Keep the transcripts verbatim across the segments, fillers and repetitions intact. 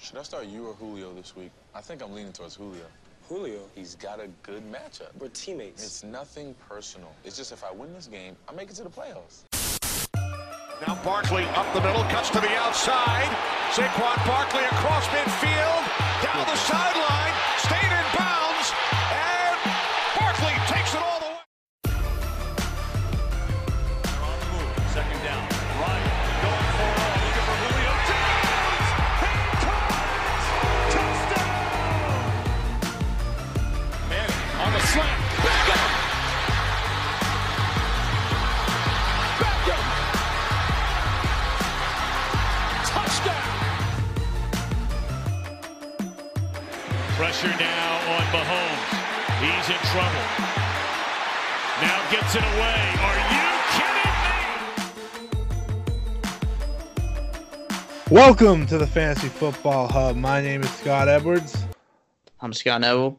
Should I start you or Julio this week? I think I'm leaning towards Julio. Julio? He's got a good matchup. We're teammates. It's nothing personal. It's just if I win this game, I make it to the playoffs. Now Barkley up the middle, cuts to the outside. Saquon Barkley across midfield, down the sideline, stayed in bounds, and Barkley takes it all the way. They're on the move. Second down. Ryan going for it. Looking for Julio. Jones! He Touchdown! Manning on the slant. Beckham! Beckham! Pressure now on Mahomes. He's in trouble. Now gets it away. Are you kidding me? Welcome to the Fantasy Football Hub. My name is Scott Edwards. I'm Scott Neville.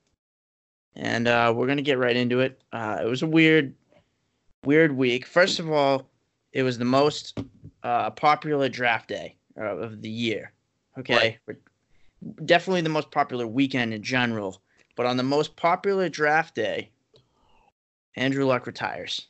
And uh, we're going to get right into it. Uh, it was a weird, weird week. First of all, it was the most uh, popular draft day uh, of the year. Okay? Right. Definitely the most popular weekend in general. But on the most popular draft day, Andrew Luck retires.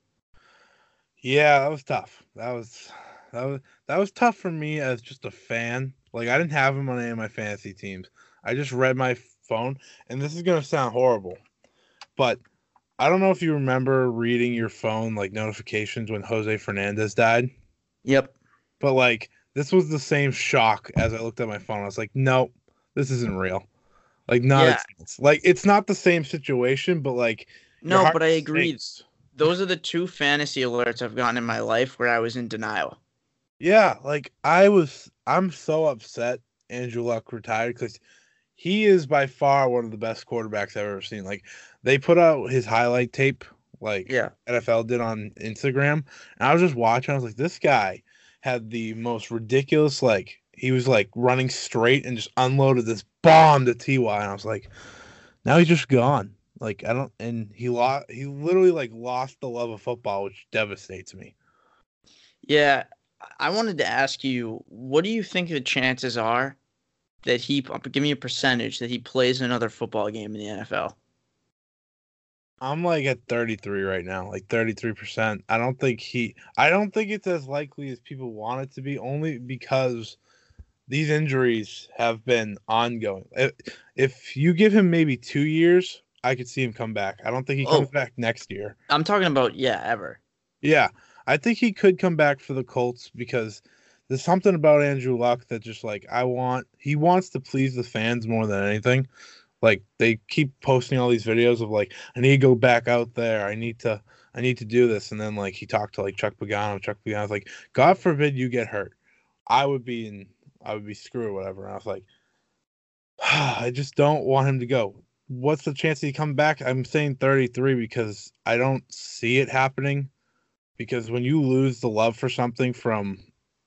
Yeah, that was tough. That was that was that was tough for me as just a fan. Like, I didn't have him on any of my fantasy teams. I just read my phone, and this is gonna sound horrible, but I don't know if you remember reading your phone like notifications when Jose Fernandez died. Yep. But like, this was the same shock as I looked at my phone. I was like, no, this isn't real. Like, not yeah. it's, like it's not the same situation, but like, no, but I agree. Sinks. Those are the two fantasy alerts I've gotten in my life where I was in denial. Yeah, like I was, I'm so upset Andrew Luck retired because he is by far one of the best quarterbacks I've ever seen. Like, they put out his highlight tape, like yeah. N F L did on Instagram, and I was just watching. I was like, this guy had the most ridiculous, like, he was like running straight and just unloaded this bomb to T Y, and I was like, now he's just gone. Like, I don't, and he lost, he literally like lost the love of football, which devastates me. Yeah, I wanted to ask you, what do you think the chances are that he, give me a percentage, that he plays another football game in the N F L? I'm like at thirty-three right now, like thirty-three percent. I don't think he, I don't think it's as likely as people want it to be, only because these injuries have been ongoing. If, if you give him maybe two years, I could see him come back. I don't think he comes oh, back next year. I'm talking about, yeah, ever. Yeah, I think he could come back for the Colts because there's something about Andrew Luck that just like, I want, he wants to please the fans more than anything. Like, they keep posting all these videos of like, I need to go back out there. I need to, I need to do this. And then like, he talked to like Chuck Pagano. Chuck Pagano's like, God forbid you get hurt. I would be in, I would be screwed or whatever. And I was like, I just don't want him to go. What's the chance that he come back? I'm saying thirty-three because I don't see it happening. Because when you lose the love for something from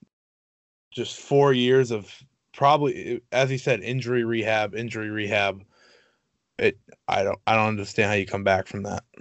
just four years of probably, as he said, injury rehab, injury rehab, it I don't I don't understand how you come back from that.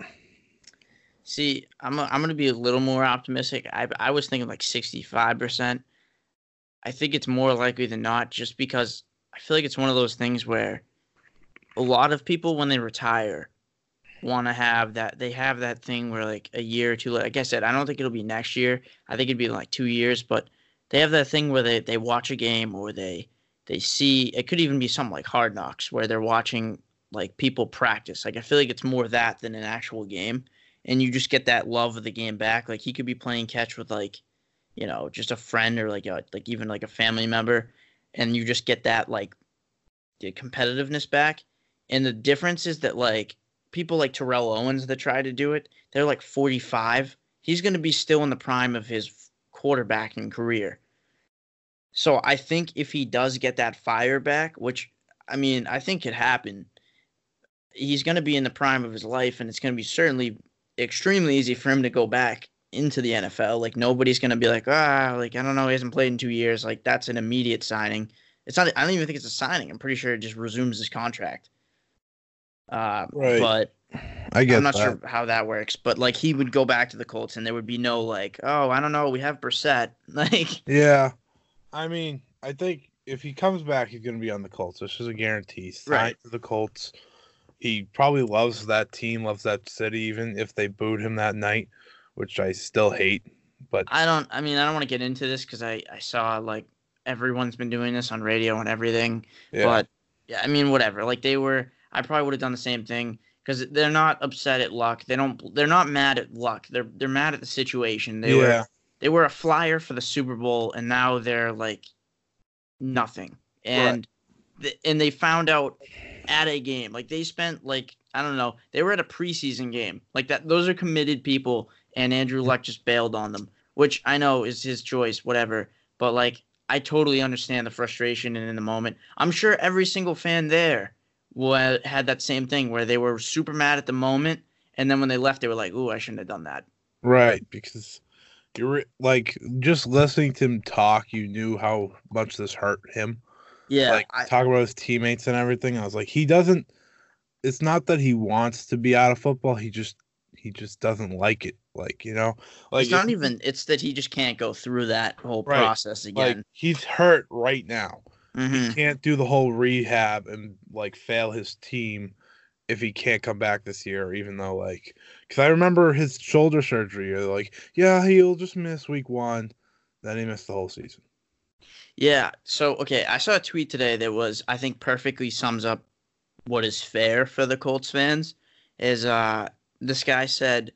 See, I'm a, I'm going to be a little more optimistic. I I was thinking like sixty-five percent. I think it's more likely than not, just because I feel like it's one of those things where a lot of people, when they retire, want to have that, they have that thing where like a year or two, like I said, I don't think it'll be next year. I think it'd be like two years, but they have that thing where they, they watch a game or they, they see, it could even be something like Hard Knocks where they're watching like people practice. Like, I feel like it's more that than an actual game. And you just get that love of the game back. Like, he could be playing catch with like, you know, just a friend or like a, like even like a family member. And you just get that like the competitiveness back. And the difference is that like people like Terrell Owens that try to do it, they're like forty-five. He's going to be still in the prime of his quarterbacking career. So I think if he does get that fire back, which, I mean, I think could happen, he's going to be in the prime of his life, and it's going to be certainly extremely easy for him to go back into the N F L. Like, nobody's going to be like, ah, like, I don't know, he hasn't played in two years. Like, that's an immediate signing. It's not, I don't even think it's a signing. I'm pretty sure it just resumes his contract. Uh, right. But I get I'm not that. sure how that works. But, like, he would go back to the Colts, and there would be no, like, oh, I don't know, we have Brissett. Like, yeah. I mean, I think if he comes back, he's going to be on the Colts. This is a guarantee. Signed Right. to the Colts. He probably loves that team, loves that city, even if they booed him that night, which I still hate. But I don't. I mean, I don't want to get into this because I I saw like everyone's been doing this on radio and everything. yeah, But yeah, I mean, whatever. Like they were. I probably would have done the same thing because they're not upset at Luck. They don't. They're not mad at Luck. They're they're mad at the situation. They yeah, were they were a flyer for the Super Bowl, and now they're like nothing. And th- and they found out at a game. Like they spent like I don't know. They were at a preseason game. Like that. Those are committed people, and Andrew Luck just bailed on them, which I know is his choice, whatever. But like I totally understand the frustration and in the moment. I'm sure every single fan there wa- had that same thing where they were super mad at the moment, and then when they left, they were like, "Ooh, I shouldn't have done that." right. Because you're like just listening to him talk, you knew how much this hurt him. Yeah, like I, talk about his teammates and everything. I was like, he doesn't. It's not that he wants to be out of football. He just he just doesn't like it. Like you know, like it's not if- even. It's that he just can't go through that whole Right, process like again. he's hurt right now. Mhm. He can't do the whole rehab and like fail his team if he can't come back this year. Even though like, because I remember his shoulder surgery. You're like, yeah, he'll just miss week one. Then he missed the whole season. Yeah. So, okay, I saw a tweet today that was, I think, perfectly sums up what is fair for the Colts fans. Is uh, this guy said,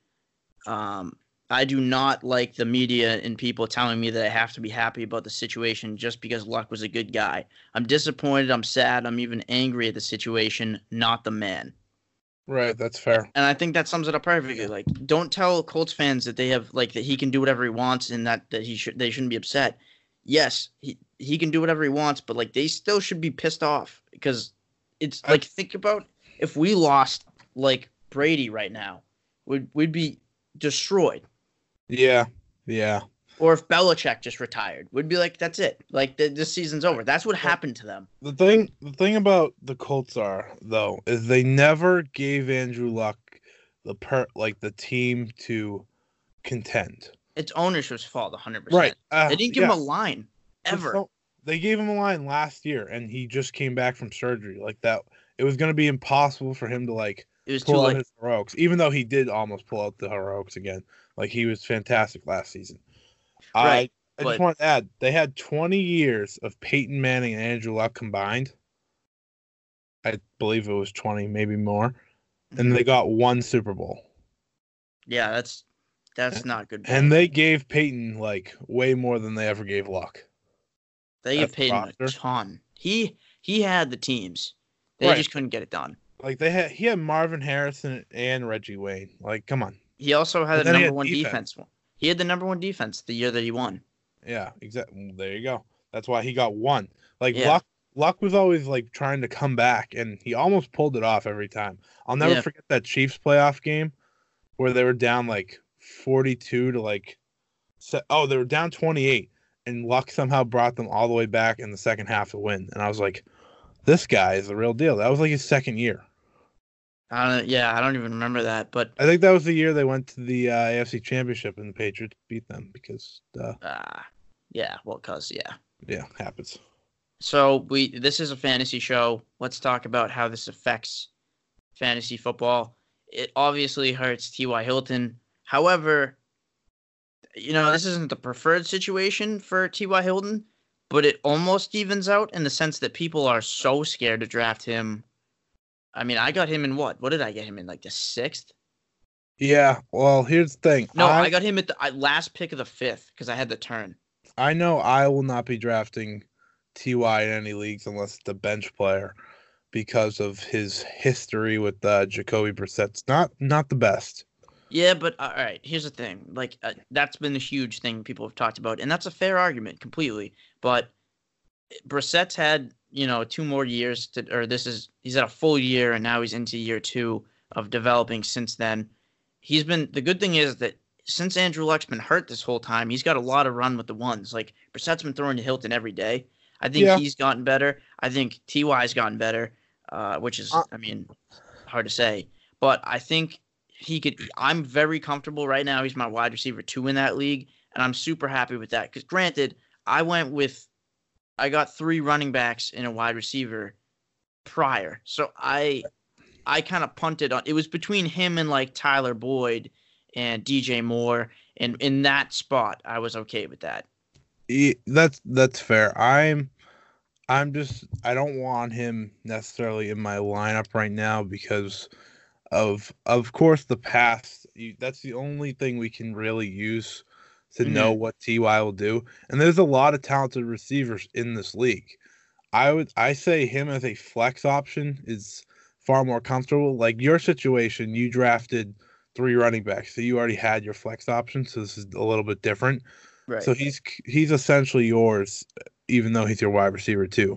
um, I do not like the media and people telling me that I have to be happy about the situation just because Luck was a good guy. I'm disappointed. I'm sad. I'm even angry at the situation, not the man. Right, that's fair. And I think that sums it up perfectly. Like, don't tell Colts fans that they have like that he can do whatever he wants and that that he should they shouldn't be upset. Yes, he he can do whatever he wants, but like they still should be pissed off because it's like think about if we lost like Brady right now, we'd we'd be destroyed. Yeah, yeah. Or if Belichick just retired, we'd be like, that's it. Like the, this season's over. That's what happened to them. The thing, the thing about the Colts are though is they never gave Andrew Luck the per like the team to contend. It's ownership's fault, one hundred percent. Right. Uh, They didn't give yeah. him a line ever. So- they gave him a line last year, and he just came back from surgery. Like that, it was going to be impossible for him to like It was too pull out like his heroics, even though he did almost pull out the heroics again. Like he was fantastic last season. Right, I, I but- just want to add, they had twenty years of Peyton Manning and Andrew Luck combined. I believe it was twenty, maybe more, and they got one Super Bowl. yeah, that's that's not good. And they gave Peyton like way more than they ever gave Luck. They that's get paid a roster. ton. He he had the teams. They Right. just couldn't get it done. Like they had, he had Marvin Harrison and Reggie Wayne. Like, come on. He also had But the then he number had one defense. defense. He had the number one defense the year that he won. Yeah, exactly. There you go. That's why he got one. Like Yeah. Luck, Luck was always like trying to come back, and he almost pulled it off every time. I'll never Yeah. forget that Chiefs playoff game where they were down like forty-two to like, se- oh, they were down twenty-eight, and Luck somehow brought them all the way back in the second half to win. And I was like, this guy is the real deal. That was like his second year. I don't. Yeah, I don't even remember that. But I think that was the year they went to the uh, A F C Championship and the Patriots beat them because, uh, uh, yeah, well, cause yeah. yeah, happens. So we this is a fantasy show. Let's talk about how this affects fantasy football. It obviously hurts T Y. Hilton. However, you know, this isn't the preferred situation for T Y. Hilton, but it almost evens out in the sense that people are so scared to draft him. I mean, I got him in what? What did I get him in? Like the sixth? Yeah, well, here's the thing. No, I, I got him at the I, last pick of the fifth because I had the turn. I know I will not be drafting T Y in any leagues unless it's a bench player because of his history with uh, Jacoby Brissett's not not the best. Yeah, but all right, here's the thing. Like uh, that's been the huge thing people have talked about, and that's a fair argument completely. But Brissett's had, you know, two more years to, or this is he's at a full year, and now he's into year two of developing. Since then, he's been the good thing is that since Andrew Luck's been hurt this whole time, he's got a lot of run with the ones. Like Brissett's been throwing to Hilton every day. I think Yeah. he's gotten better. I think T Y's gotten better, uh, which is, Uh, I mean, hard to say. But I think he could. I'm very comfortable right now. He's my wide receiver two in that league, and I'm super happy with that. Because granted, I went with I got three running backs and a wide receiver prior. So I I kind of punted on. It was between him and like Tyler Boyd and D J Moore, and in that spot, I was okay with that. He, that's that's fair. I'm I'm just I don't want him necessarily in my lineup right now because of of course the past. You, that's the only thing we can really use to Mm-hmm. know what T Y will do. And there's a lot of talented receivers in this league. I would I say him as a flex option is far more comfortable. Like your situation, you drafted three running backs, so you already had your flex option. So this is a little bit different. Right. So he's he's essentially yours, even though he's your wide receiver too.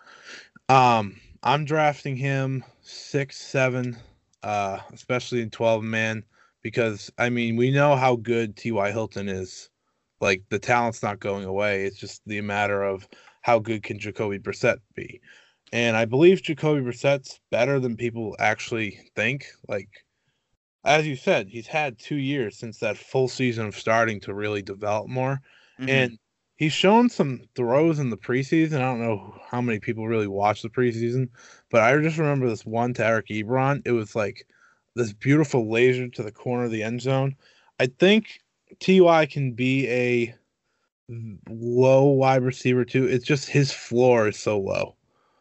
Um, I'm drafting him six, seven, uh, especially in twelve man, because I mean we know how good T Y Hilton is. Like the talent's not going away. It's just the matter of how good can Jacoby Brissett be. And I believe Jacoby Brissett's better than people actually think. Like, as you said, he's had two years since that full season of starting to really develop more. Mhm. And he's shown some throws in the preseason. I don't know how many people really watch the preseason, but I just remember this one to Eric Ebron. It was like this beautiful laser to the corner of the end zone. I think T Y can be a low wide receiver too. It's just his floor is so low.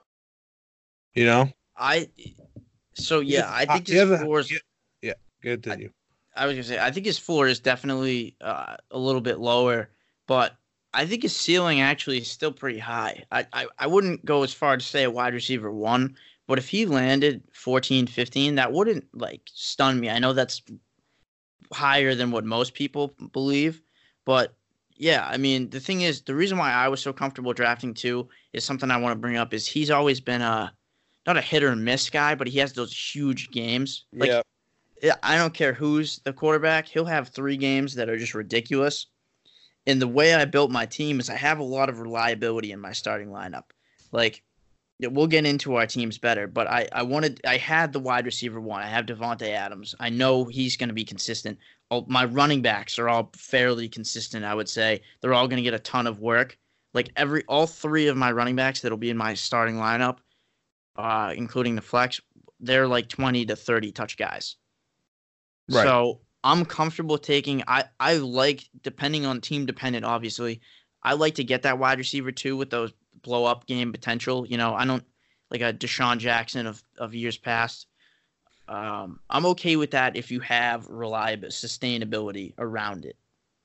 You know? I so yeah, I think He his has a- floor is. yeah, yeah, good to you. I was gonna say I think his floor is definitely uh, a little bit lower, but I think his ceiling actually is still pretty high. I, I I wouldn't go as far to say a wide receiver one, but if he landed fourteen, fifteen, that wouldn't like stun me. I know that's higher than what most people believe, but yeah, I mean the thing is the reason why I was so comfortable drafting two is something I want to bring up is he's always been a not a hit or miss guy, but he has those huge games. Like Yeah. yeah, I don't care who's the quarterback. He'll have three games that are just ridiculous. And the way I built my team is I have a lot of reliability in my starting lineup. Like, yeah, we'll get into our teams better, but I, I wanted I had the wide receiver one. I have Devontae Adams. I know he's going to be consistent. All, my running backs are all fairly consistent, I would say. They're all going to get a ton of work. Like every all three of my running backs that'll be in my starting lineup, uh, including the flex, they're like twenty to thirty touch guys. Right. So I'm comfortable taking. I, I like, depending on team dependent, obviously, I like to get that wide receiver too with those blow up game potential. You know, I don't like a Deshaun Jackson of, of years past. Um, I'm okay with that if you have reliable sustainability around it.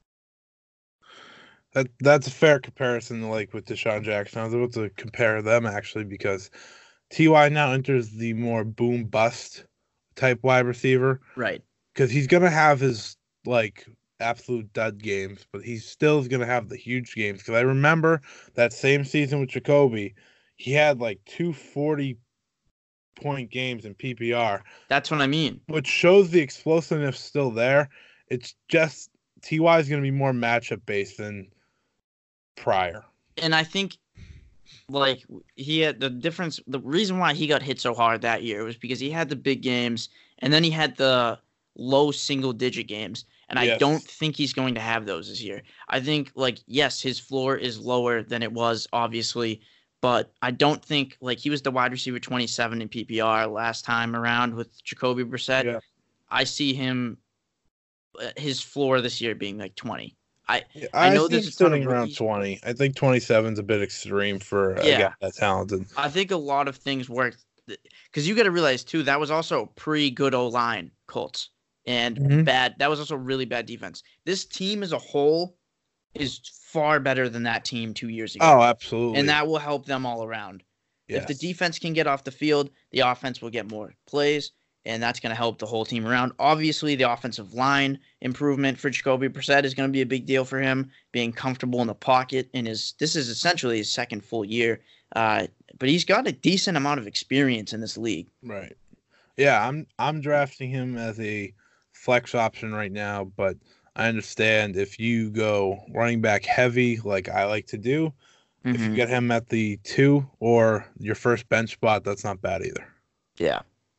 That that's a fair comparison, like with Deshaun Jackson. I was able to compare them actually because T Y now enters the more boom bust type wide receiver Right. because he's gonna have his like absolute dud games, but he still is gonna have the huge games. Because I remember that same season with Jacoby, he had like two forty point games in P P R, That's what I mean. which shows the explosiveness still there. It's just T Y is gonna be more matchup based than prior. And I think, like, he had the difference. The reason why he got hit so hard that year was because he had the big games and then he had the low single digit games. And I Yes. don't think he's going to have those this year. I think, like, yes, his floor is lower than it was, obviously. But I don't think, like, he was the wide receiver twenty-seven in P P R last time around with Jacoby Brissett. Yeah. I see him, uh, his floor this year being like twenty. I Yeah, I know see there's him a ton of sitting around rookies. twenty. I think twenty-seven is a bit extreme for a Yeah. guy that talented. I think a lot of things worked because you got to realize too that was also pre good O line Colts and Mhm. bad. That was also really bad defense. This team as a whole is far better than that team two years ago, Oh, absolutely. and that will help them all around. If the Yes. defense can get off the field, the offense will get more plays, and that's going to help the whole team around. Obviously, the offensive line improvement for Jacoby Brissett is going to be a big deal for him, being comfortable in the pocket. And his this is essentially his second full year, uh, but he's got a decent amount of experience in this league. Right. Yeah, I'm I'm drafting him as a flex option right now, but I understand if you go running back heavy like I like to do, if you Mhm. get him at the two or your first bench spot, that's not bad either. Yeah.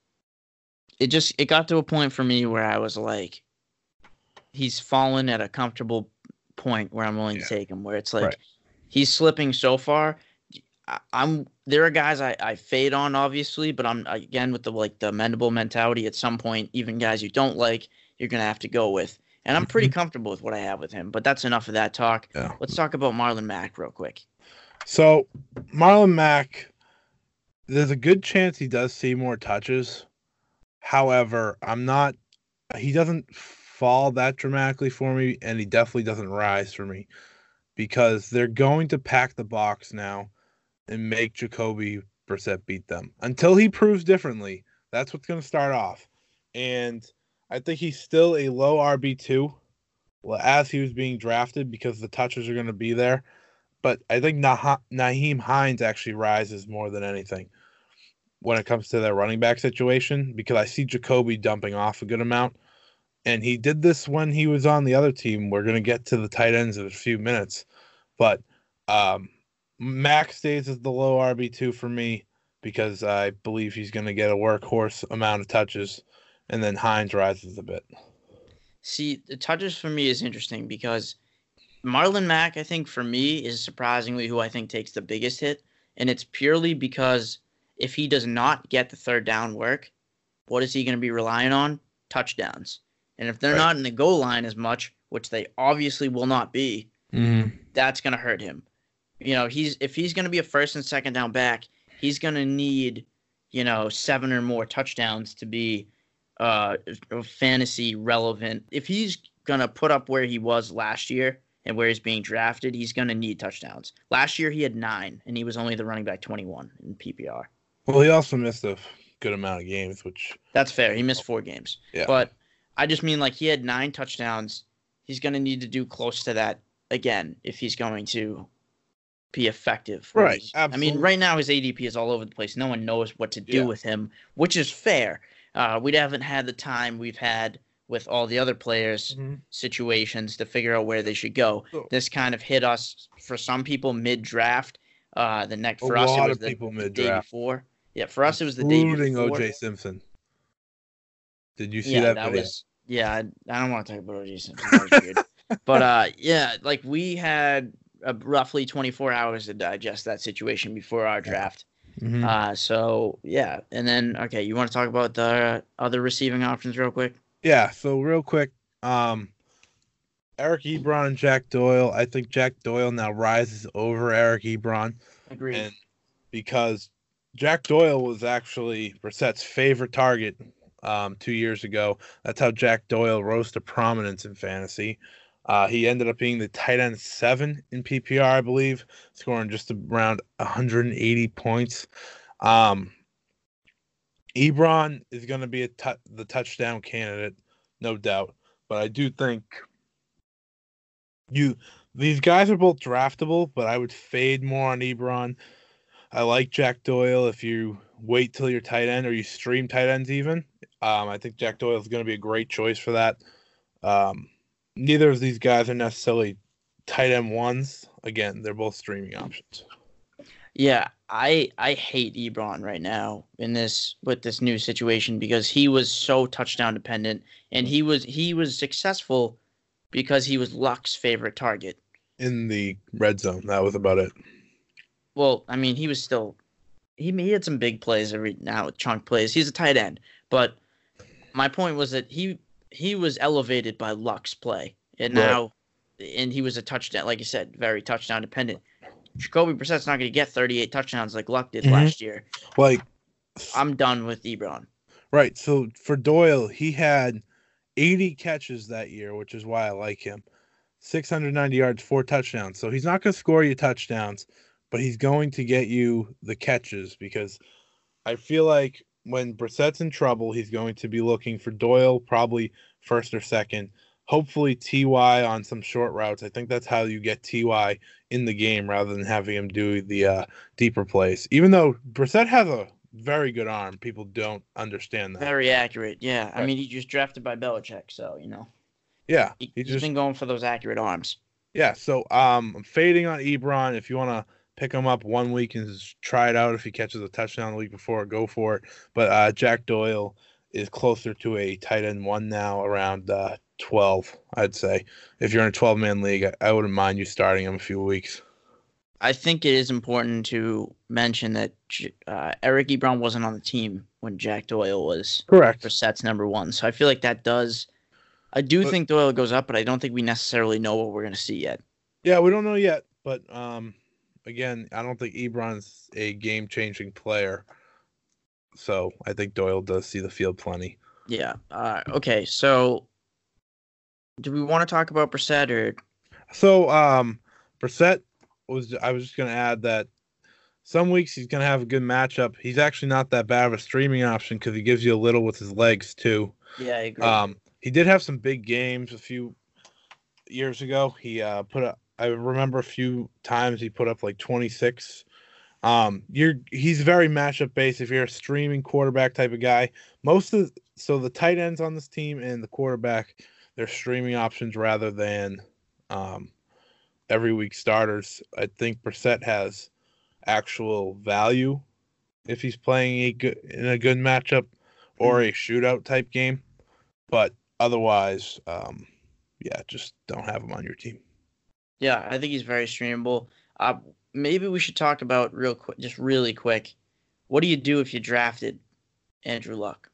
It just it got to a point for me where I was like, he's fallen at a comfortable point where I'm willing Yeah. to take him. Where it's like Right. he's slipping so far I, I'm there are guys I, I fade on, obviously, but I'm again with the like the amendable mentality. At some point, even guys you don't like, you're gonna have to go with. And I'm pretty comfortable with what I have with him. But that's enough of that talk. Yeah. Let's talk about Marlon Mack real quick. So Marlon Mack, there's a good chance he does see more touches. However, I'm not. He doesn't fall that dramatically for me, and he definitely doesn't rise for me because they're going to pack the box now and make Jacoby Brissett beat them until he proves differently. That's what's going to start off, and I think he's still a low R B two as he was being drafted because the touches are going to be there. But I think nah- Nyheim Hines actually rises more than anything when it comes to that running back situation because I see Jacoby dumping off a good amount. And he did this when he was on the other team. We're going to get to the tight ends in a few minutes. But um, Mack stays as the low R B two for me because I believe he's going to get a workhorse amount of touches. And then Hines rises a bit. See, the touches for me is interesting because Marlon Mack, I think, for me, is surprisingly who I think takes the biggest hit. And it's purely because if he does not get the third down work, what is he going to be relying on? Touchdowns. And if they're Right. not in the goal line as much, which they obviously will not be, Mm-hmm. that's going to hurt him. You know, he's if he's going to be a first and second down back, he's going to need, you know, seven or more touchdowns to be uh, fantasy relevant. If he's going to put up where he was last year and where he's being drafted, he's going to need touchdowns. Last year he had nine, and he was only the running back twenty-one in P P R. Well, he also missed a good amount of games, which... That's fair. He missed four games. Yeah. But I just mean like he had nine touchdowns. He's going to need to do close to that again if he's going to be effective. Right. His, I mean, Absolutely. right now his A D P is all over the place. No one knows what to do Yeah. with him, which is fair. Uh, we haven't had the time we've had with all the other players' Mhm. situations to figure out where they should go. So- This kind of hit us for some people mid-draft. Uh, the next A for us it lot was of the, people the day mid-draft. before. Yeah, for us it was the day Including before. O J Simpson. Did you see yeah, that, that video? was yeah. I, I don't want to talk about O J Simpson. That was weird. But uh, yeah, like we had uh, roughly twenty-four hours to digest that situation before our draft. Mhm. Uh, so yeah, and then okay, you want to talk about the other receiving options real quick? Yeah, so real quick, um, Eric Ebron and Jack Doyle. I think Jack Doyle now rises over Eric Ebron, Agreed. and because Jack Doyle was actually Brissett's favorite target um, two years ago. That's how Jack Doyle rose to prominence in fantasy. Uh, he ended up being the tight end seven in P P R, I believe, scoring just around one hundred eighty points. Um, Ebron is going to be a tu- the touchdown candidate, no doubt. But I do think you these guys are both draftable, but I would fade more on Ebron. I like Jack Doyle if you wait till your tight end or you stream tight ends even. Um, I think Jack Doyle is going to be a great choice for that. Um, neither of these guys are necessarily tight end ones. Again, they're both streaming options. Yeah, I I hate Ebron right now in this with this new situation because he was so touchdown dependent and he was he was successful because he was Luck's favorite target. In the red zone, that was about it. Well, I mean, he was still he he had some big plays every now chunk plays. He's a tight end, but my point was that he he was elevated by Luck's play, and Right. now and he was a touchdown, like you said, very touchdown dependent. Jacoby Brissett's not going to get thirty-eight touchdowns like Luck did Mhm. last year. Like, I'm done with Ebron. right. So for Doyle, he had eighty catches that year, which is why I like him. six hundred ninety yards, four touchdowns. So he's not going to score you touchdowns, but he's going to get you the catches because I feel like when Brissett's in trouble, he's going to be looking for Doyle, probably first or second. Hopefully T Y on some short routes. I think that's how you get T Y in the game rather than having him do the uh, deeper plays. Even though Brissett has a very good arm, people don't understand that. Very accurate. Yeah. I Right. mean, he just drafted by Belichick, so, you know, Yeah, he, he he's just been going for those accurate arms. yeah. So um, I'm fading on Ebron. If you want to pick him up one week and just try it out, if he catches a touchdown the week before, go for it. But uh, Jack Doyle is closer to a tight end one now, around uh, twelve, I'd say. If you're in a twelve-man league, I, I wouldn't mind you starting him a few weeks. I think it is important to mention that uh, Eric Ebron wasn't on the team when Jack Doyle was correct Brissett's number one. So I feel like that does. I do but, think Doyle goes up, but I don't think we necessarily know what we're going to see yet. Yeah, we don't know yet. But um, again, I don't think Ebron's a game-changing player. So I think Doyle does see the field plenty. Yeah. Uh, okay. So do we want to talk about Brissett or? So um, Brissett was. I was just going to add that some weeks he's going to have a good matchup. He's actually not that bad of a streaming option because he gives you a little with his legs too. Yeah, I agree. Um, he did have some big games a few years ago. He uh, put up. I remember a few times he put up like twenty-six. Um, you're he's very matchup based. If you're a streaming quarterback type of guy, most of so the tight ends on this team and the quarterback, they're streaming options rather than um, every week starters. I think Brissett has actual value if he's playing a good in a good matchup or a shootout type game, but otherwise, um, yeah, just don't have him on your team. Yeah, I think he's very streamable. Uh, maybe we should talk about real quick, just really quick. What do you do if you drafted Andrew Luck?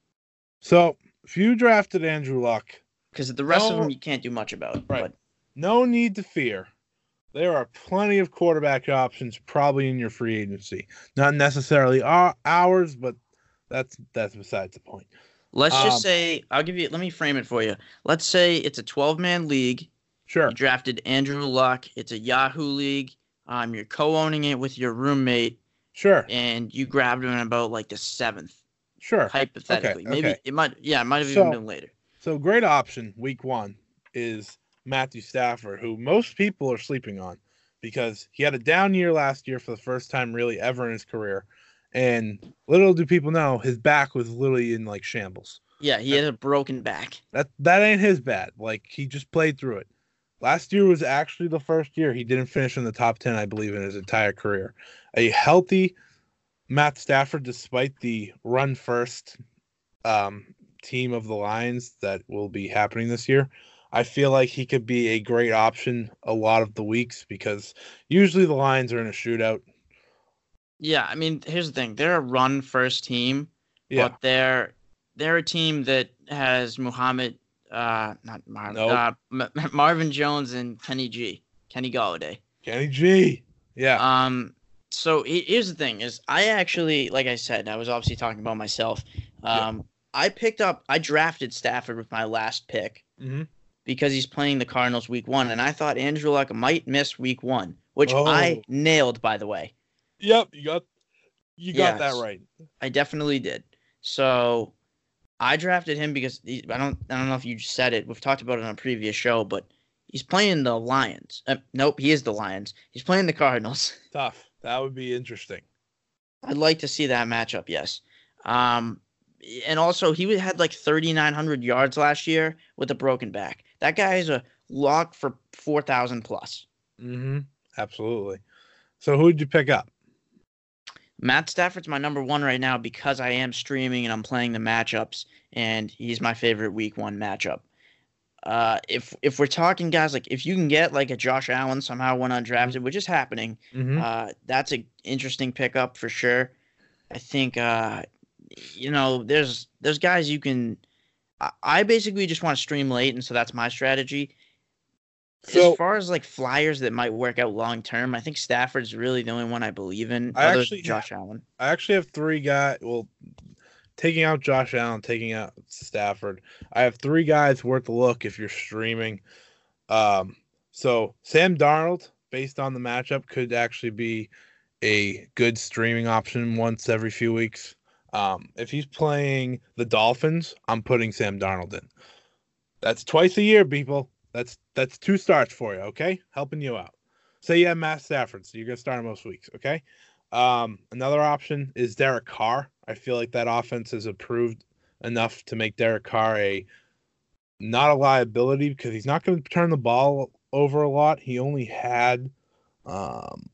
So if you drafted Andrew Luck, because the rest no, of them you can't do much about. Right. But no need to fear. There are plenty of quarterback options probably in your free agency. Not necessarily our, ours, but that's that's besides the point. Let's um, just say, I'll give you, let me frame it for you. Let's say it's a twelve-man league. Sure. You drafted Andrew Luck. It's a Yahoo league. Um, you're co-owning it with your roommate. Sure. And you grabbed him in about like the seventh. Sure. Hypothetically. Okay, Maybe okay. it might, yeah, it might have So, even been later. So great option week one is Matthew Stafford, who most people are sleeping on because he had a down year last year for the first time really ever in his career. And little do people know, his back was literally in like shambles. Yeah, he had a broken back. That that ain't his bad. Like he just played through it. Last year was actually the first year he didn't finish in the top ten, I believe, in his entire career. A healthy Matt Stafford, despite the run first um, team of the Lions that will be happening this year, I feel like he could be a great option a lot of the weeks because usually the Lions are in a shootout. Yeah, I mean, here's the thing. They're a run-first team, Yeah. but they're they're a team that has Muhammad, uh, not Marvin, Nope. uh, M- Marvin Jones and Kenny G, Kenny Galladay. Kenny G. Yeah. Um. So he- here's the thing: is I actually, like I said, I was obviously talking about myself. Um, yeah. I picked up, I drafted Stafford with my last pick mm-hmm. because he's playing the Cardinals week one, and I thought Andrew Luck might miss week one, which oh. I nailed, by the way. Yep, you got you got yes, that right. I definitely did. So I drafted him because he, I don't I don't know if you just said it. We've talked about it on a previous show, but he's playing the Lions. Uh, nope, he is the Lions. He's playing the Cardinals. Tough. That would be interesting. I'd like to see that matchup. Yes. Um, and also he had like thirty-nine hundred yards last year with a broken back. That guy is a lock for four thousand plus. Mm-hmm. Absolutely. So who did you pick up? Matt Stafford's my number one right now because I am streaming and I'm playing the matchups, and he's my favorite week one matchup. Uh, if if we're talking guys, like if you can get like a Josh Allen somehow went undrafted, which is happening, mm-hmm. uh, that's an interesting pickup for sure. I think, uh, you know, there's there's guys you can. I, I basically just want to stream late, and so that's my strategy. So, as far as like flyers that might work out long term, I think Stafford's really the only one I believe in. I other actually than Josh Allen. I actually have three guys. Well, taking out Josh Allen, taking out Stafford, I have three guys worth a look if you're streaming. Um, so Sam Darnold, based on the matchup, could actually be a good streaming option once every few weeks. Um, if he's playing the Dolphins, I'm putting Sam Darnold in. That's twice a year, people. That's that's two starts for you, okay? Helping you out. Say you have Matt Stafford, so you're going to start him most weeks, okay? Um, another option is Derek Carr. I feel like that offense has improved enough to make Derek Carr a not a liability because he's not going to turn the ball over a lot. He only had um,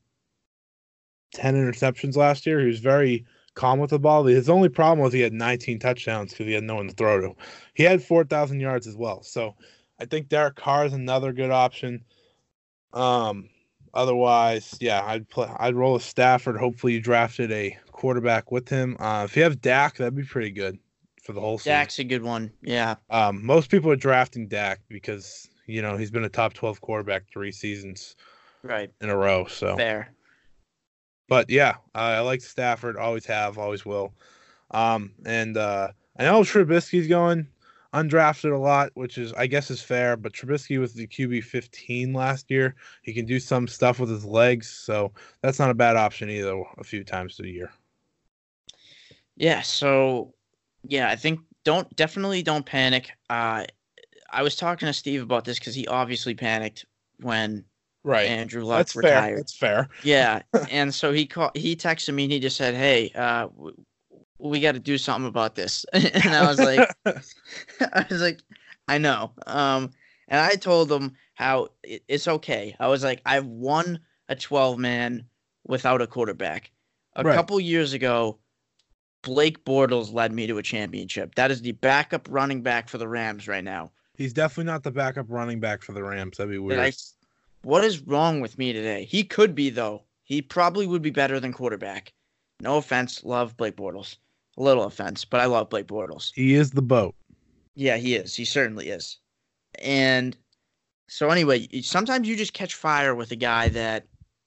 ten interceptions last year. He was very calm with the ball. His only problem was he had nineteen touchdowns because he had no one to throw to. He had four thousand yards as well, so I think Derek Carr is another good option. Um, otherwise, yeah, I'd play. I'd roll a Stafford. Hopefully, you drafted a quarterback with him. Uh, if you have Dak, that'd be pretty good for the whole season. Dak's a good one. Yeah. Um, most people are drafting Dak because you know he's been a top twelve quarterback three seasons Right. in a row. So Fair. But yeah, I like Stafford. Always have, always will. Um, and uh, I know Trubisky's going undrafted a lot, which is I guess is fair. But Trubisky was the Q B fifteen last year. He can do some stuff with his legs, so that's not a bad option either. A few times a year. Yeah. So, yeah, I think don't definitely don't panic. Uh, I was talking to Steve about this because he obviously panicked when. Right. Andrew Luck That's retired. fair. That's fair. Yeah. And so he called, he texted me and he just said, "Hey, uh, w- we got to do something about this." And I was like, I was like, I know. Um, and I told him how it, it's okay. I was like, I've won a twelve man without a quarterback. A Right. couple years ago, Blake Bortles led me to a championship. That is the backup running back for the Rams right now. He's definitely not the backup running back for the Rams. That'd be weird. Did I, what is wrong with me today? He could be, though. He probably would be better than quarterback. No offense. Love Blake Bortles. A little offense, but I love Blake Bortles. He is the boat. Yeah, he is. He certainly is. And so anyway, sometimes you just catch fire with a guy that,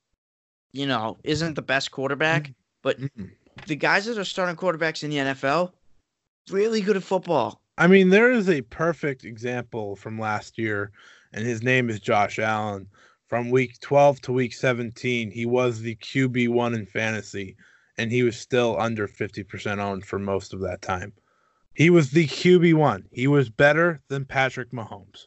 you know, isn't the best quarterback, but Mm-mm. the guys that are starting quarterbacks in the N F L, really good at football. I mean, there is a perfect example from last year, and his name is Josh Allen. From week twelve to week seventeen, he was the Q B one in fantasy, and he was still under fifty percent owned for most of that time. He was the Q B one. He was better than Patrick Mahomes.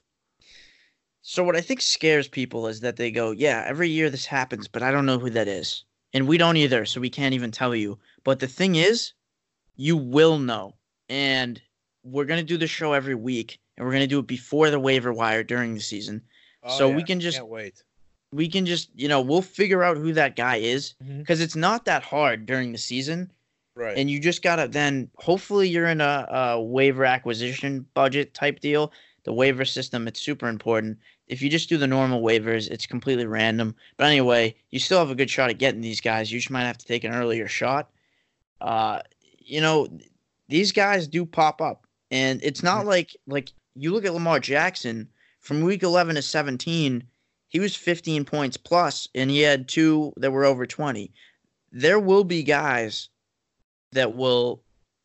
So what I think scares people is that they go, yeah, every year this happens, but I don't know who that is. And we don't either, so we can't even tell you. But the thing is, you will know. And we're going to do the show every week, and we're going to do it before the waiver wire during the season. Oh, so yeah. we can just Can't wait. we can just, you know, we'll figure out who that guy is Mhm. because it's not that hard during the season. Right. And you just got to then, hopefully you're in a, a waiver acquisition budget type deal. The waiver system, it's super important. If you just do the normal waivers, it's completely random. But anyway, you still have a good shot at getting these guys. You just might have to take an earlier shot. Uh, you know, these guys do pop up. And it's not like, like you look at Lamar Jackson from week eleven to seventeen, he was fifteen points plus, and he had two that were over twenty. There will be guys that will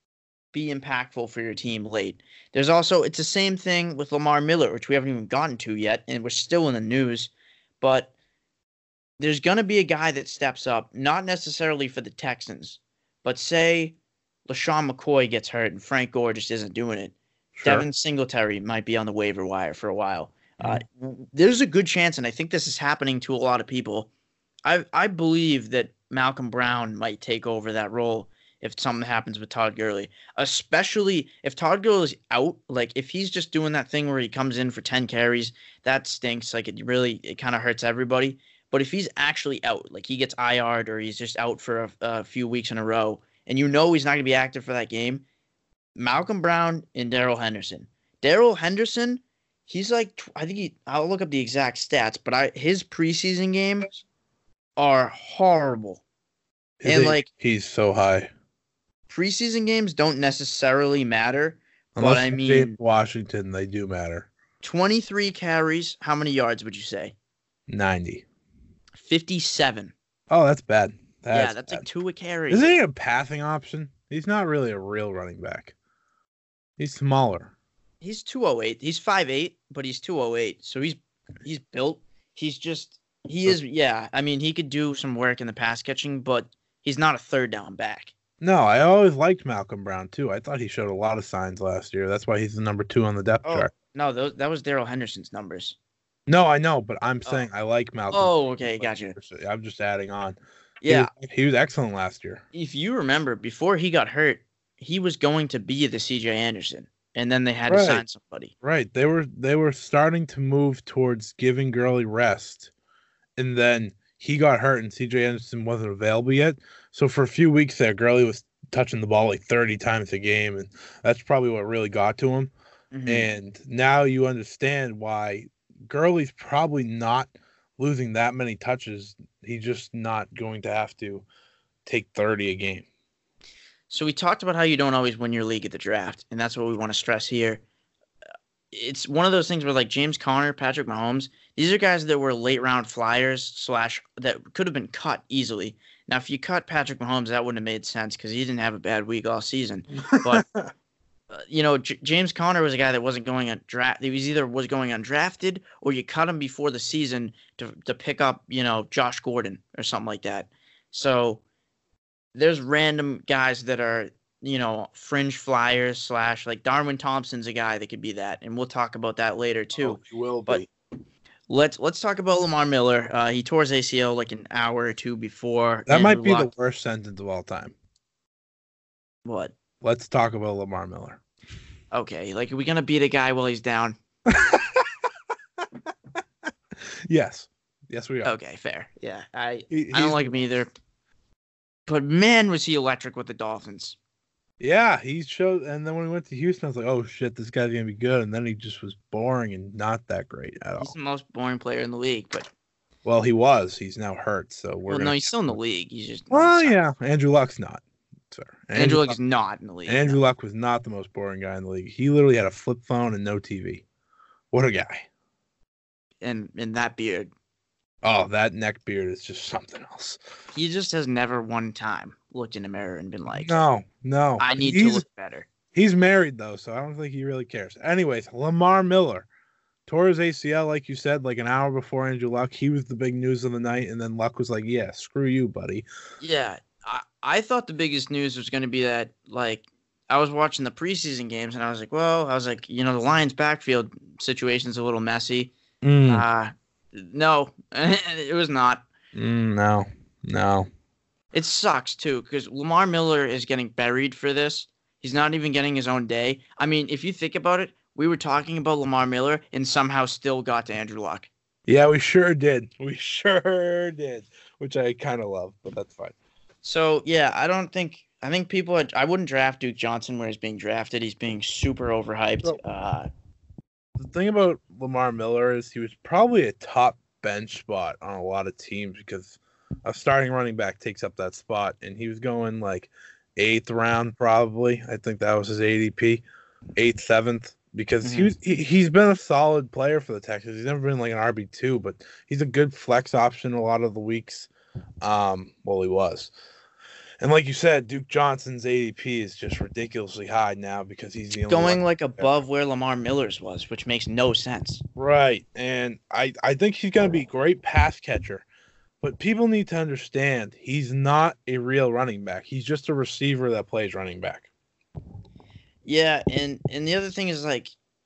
be impactful for your team late. There's also, it's the same thing with Lamar Miller, which we haven't even gotten to yet, and we're still in the news. But there's going to be a guy that steps up, not necessarily for the Texans, but say LaShawn McCoy gets hurt and Frank Gore just isn't doing it. Sure. Devin Singletary might be on the waiver wire for a while. Uh, there's a good chance, and I think this is happening to a lot of people. I I believe that Malcolm Brown might take over that role if something happens with Todd Gurley, especially if Todd Gurley's out. Like if he's just doing that thing where he comes in for ten carries, that stinks. Like it really, it kind of hurts everybody. But if he's actually out, like he gets I R'd or he's just out for a, a few weeks in a row, and you know he's not going to be active for that game, Malcolm Brown and Darrell Henderson. Darrell Henderson, he's like, I think he, I'll look up the exact stats, but I his preseason games are horrible. Is and he- like he's so high. preseason games don't necessarily matter, Unless but I it's mean, James Washington, they do matter. twenty-three carries, how many yards would you say? ninety. fifty-seven. Oh, that's bad. That's yeah, that's bad. like two a carry. Isn't he a passing option? He's not really a real running back. He's smaller. He's two oh eight. He's five eight, but he's two oh eight. So he's he's built. He's just he is yeah. I mean, he could do some work in the pass catching, but he's not a third down back. No, I always liked Malcolm Brown too. I thought he showed a lot of signs last year. That's why he's the number two on the depth Oh, chart. no, those, that was Darrell Henderson's numbers. No, I know, but I'm Oh. saying I like Malcolm. Oh, okay, gotcha. I'm just adding on. He Yeah, was- he was excellent last year. if you remember, before he got hurt, he was going to be the C J Anderson, and then they had to Right. sign somebody. Right. They were they were starting to move towards giving Gurley rest. And then he got hurt and C J Anderson wasn't available yet. So for a few weeks there, Gurley was touching the ball like thirty times a game, and that's probably what really got to him. Mhm. And now you understand why Gurley's probably not losing that many touches, he's just not going to have to take thirty a game. So we talked about how you don't always win your league at the draft, and that's what we want to stress here. It's one of those things where, like, James Conner, Patrick Mahomes, these are guys that were late round flyers slash that could have been cut easily. Now, if you cut Patrick Mahomes, that wouldn't have made sense because he didn't have a bad week all season. But uh, you know, J- James Conner was a guy that wasn't going on draft. He was either was going undrafted or you cut him before the season to to pick up, you know, Josh Gordon or something like that. So there's random guys that are, you know, fringe flyers slash like Darwin Thompson's a guy that could be that, and we'll talk about that later too. Oh, he will but be. let's let's talk about Lamar Miller. Uh, he tore his A C L like an hour or two before. That Andrew might be Luck. the worst sentence of all time. What? Let's talk about Lamar Miller. Okay, like, are we gonna beat a guy while he's down? Yes. Yes, we are. Okay, fair. Yeah, I He- I don't he's- like him either. But man, was he electric with the Dolphins. Yeah, he showed, and then when he went to Houston, I was like, "Oh shit, this guy's gonna be good." And then he just was boring and not that great at He's all. the most boring player in the league. But Well, he was. He's now hurt, so we're. well, gonna no, he's still in the league. He's just Well, he's- yeah, Andrew Luck's not. Sir. Andrew Luck is not in the league. Andrew no. Luck was not the most boring guy in the league. He literally had a flip phone and no T V. What a guy! and and that beard, Oh, that neck beard is just something else. he just has never one time looked in a mirror and been like, No, no. I need he's, to look better. He's married though, so I don't think he really cares. Anyways, Lamar Miller tore his A C L, like you said, like an hour before Andrew Luck. He was the big news of the night, and then Luck was like, "Yeah, screw you, buddy." Yeah, I, I thought the biggest news was going to be that, like, I was watching the preseason games and I was like, well, I was like, you know, the Lions' backfield situation's a little messy. Mm, Uh, no, it was not. mm, no, no. It sucks too because Lamar Miller is getting buried for this. He's not even getting his own day. I mean, if you think about it, we were talking about Lamar Miller and somehow still got to Andrew Luck. Yeah, we sure did. We sure did, which I kind of love, but that's fine. So yeah, I don't think I think people. Are, I wouldn't draft Duke Johnson where he's being drafted. He's being super overhyped. So- Uh, The thing about Lamar Miller is he was probably a top bench spot on a lot of teams because a starting running back takes up that spot, and he was going like eighth round probably. I think that was his A D P, eighth, seventh, because he Mhm. was he, he's been a solid player for the Texans. He's never been like an R B two, but he's a good flex option a lot of the weeks. Um, well, he was. And like you said, Duke Johnson's A D P is just ridiculously high now because he's the only going one. like above where Lamar Miller's was, which makes no sense. Right. And I, I think he's going to be a great pass catcher. But people need to understand he's not a real running back. He's just a receiver that plays running back. Yeah, and and the other thing is like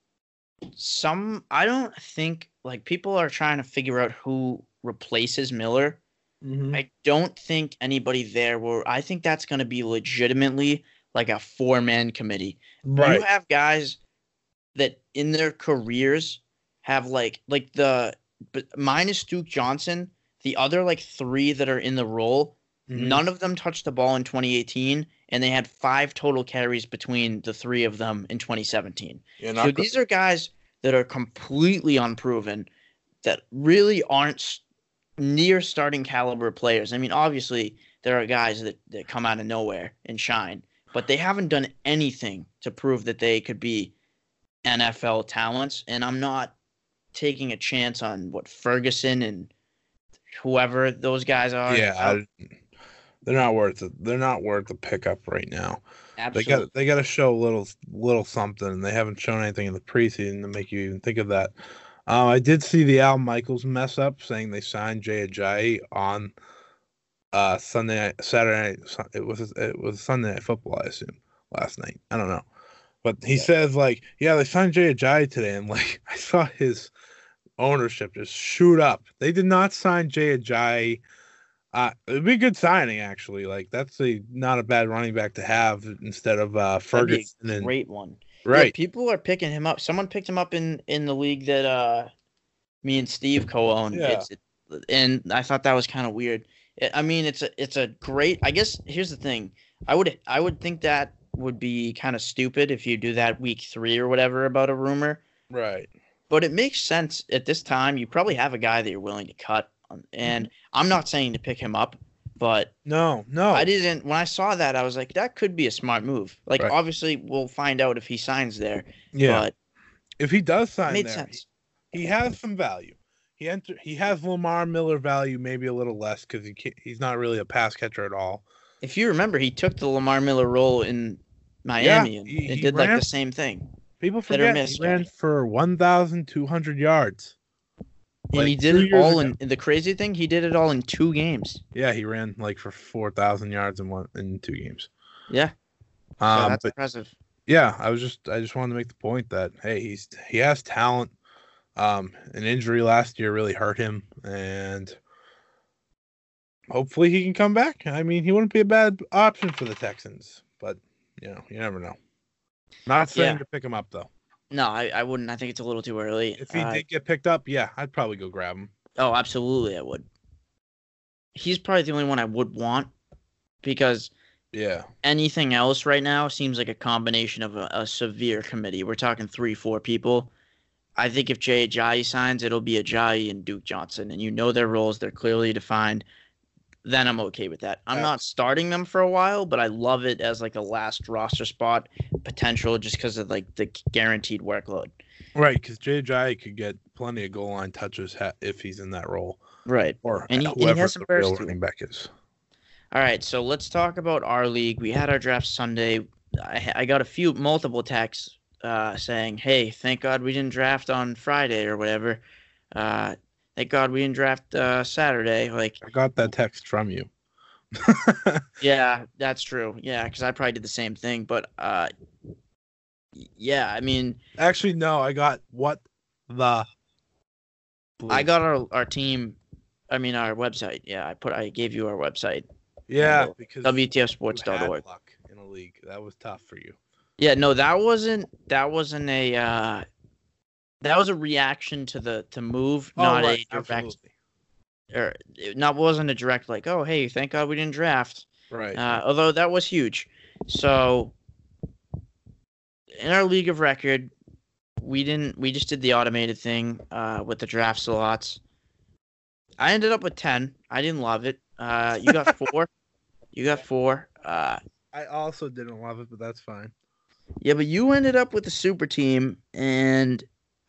some I don't think like people are trying to figure out who replaces Miller. Mm-hmm. I don't think anybody there will. I think that's going to be legitimately like a four-man committee. Right. You have guys that in their careers have like like the but minus Duke Johnson, the other like three that are in the role, Mhm. none of them touched the ball in twenty eighteen, and they had five total carries between the three of them in twenty seventeen. You're So not go- these are guys that are completely unproven, that really aren't s- near starting caliber players. I mean, obviously there are guys that, that come out of nowhere and shine, but they haven't done anything to prove that they could be N F L talents. And I'm not taking a chance on what Ferguson and whoever those guys are. yeah, Uh, I, they're not worth it. They're not worth the pickup right now. absolutely. They got they got to show a little little something, and they haven't shown anything in the preseason to make you even think of that. Uh, I did see the Al Michaels mess up, saying they signed Jay Ajayi on uh, Sunday night, Saturday night. Sun- It was it was Sunday Night Football, I assume, last night. I don't know, but he says like, yeah, they signed Jay Ajayi today, and like I saw his ownership just shoot up. They did not sign Jay Ajayi. Uh, it'd be a good signing, actually. Like that's a not a bad running back to have instead of uh, That'd be a Ferguson. And, great one. Yeah, right. people are picking him up. Someone picked him up in, in the league that uh, me and Steve co-own. Yeah. It's, it, and I thought that was kind of weird. I I mean, it's a it's a great. I guess here's the thing. I would I would think that would be kind of stupid if you do that week three or whatever about a rumor. Right. But it makes sense at this time. You probably have a guy that you're willing to cut. um, And I'm not saying to pick him up, but No, no. I didn't. When I saw that, I was like, that could be a smart move. Like, Right. obviously, we'll find out if he signs there. Yeah. But If he does it sign made there, sense. he has some value. He enter, he has Lamar Miller value, maybe a little less because he can't, he's not really a pass catcher at all. If you remember, he took the Lamar Miller role in Miami and, he- and he did like ran- the same thing. People Hit or forget miss he ran guy. for one thousand two hundred yards. And Like, he did two it years all ago. in, in the crazy thing. He did it all in two games. Yeah, he ran like for four thousand yards in one in two games. Yeah, so Um, that's but impressive. yeah, I was just I just wanted to make the point that hey, he's he has talent. Um, an injury last year really hurt him, and hopefully he can come back. I mean, he wouldn't be a bad option for the Texans, but you know, you never know. Not saying Yeah. to pick him up though. No, I, I wouldn't. I think it's a little too early. If he Uh, did get picked up, yeah, I'd probably go grab him. Oh, absolutely, I would. He's probably the only one I would want because Yeah, anything else right now seems like a combination of a, a severe committee. We're talking three, four people. I think if Jay Ajayi signs, it'll be Ajayi and Duke Johnson, and you know their roles; they're clearly defined. Then I'm okay with that. I'm Yeah. not starting them for a while, but I love it as like a last roster spot potential, just because of like the guaranteed workload. right. Because Jay Ajayi could get plenty of goal line touches ha- if he's in that role, Right. or And he- and he whoever has some the real burst to running him. back is. All right, so let's talk about our league. We had our draft Sunday. I, I got a few multiple texts uh, saying, "Hey, thank God we didn't draft on Friday or whatever. Uh, thank God we didn't draft uh, Saturday." Like, I got that text from you. yeah, that's true. Yeah, because I probably did the same thing. But uh, y- yeah, I mean, Actually, no, I got what the. I got our our team. I mean, our website. Yeah, I put. I gave you our website. yeah handle, because W T F you sports dot had org. luck in a league. That was tough for you. Yeah, no, that wasn't that wasn't a uh, that was a reaction to the to move, not Oh, right, a direct absolutely. or it not wasn't a direct like, oh hey, thank God we didn't draft. Right. Uh, although that was huge. So in our league of record, we didn't we just did the automated thing uh, with the draft slots. I ended up with ten. I didn't love it. Uh, you got four. You got four. Uh, I also didn't love it, but that's fine. Yeah, but you ended up with a super team, and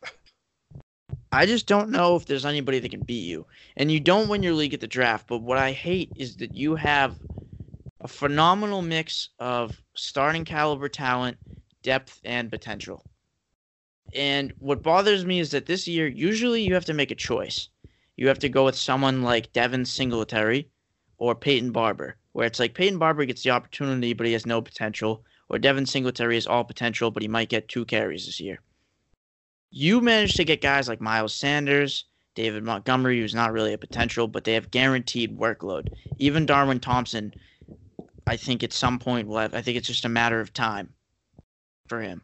I just don't know if there's anybody that can beat you. And you don't win your league at the draft, but what I hate is that you have a phenomenal mix of starting caliber talent, depth, and potential. And what bothers me is that this year, usually you have to make a choice. You have to go with someone like Devin Singletary or Peyton Barber, where it's like Peyton Barber gets the opportunity, but he has no potential. Or Devin Singletary is all potential, but he might get two carries this year. You managed to get guys like Miles Sanders, David Montgomery, who's not really a potential, but they have guaranteed workload. Even Darwin Thompson, I think at some point will have, I think it's just a matter of time for him.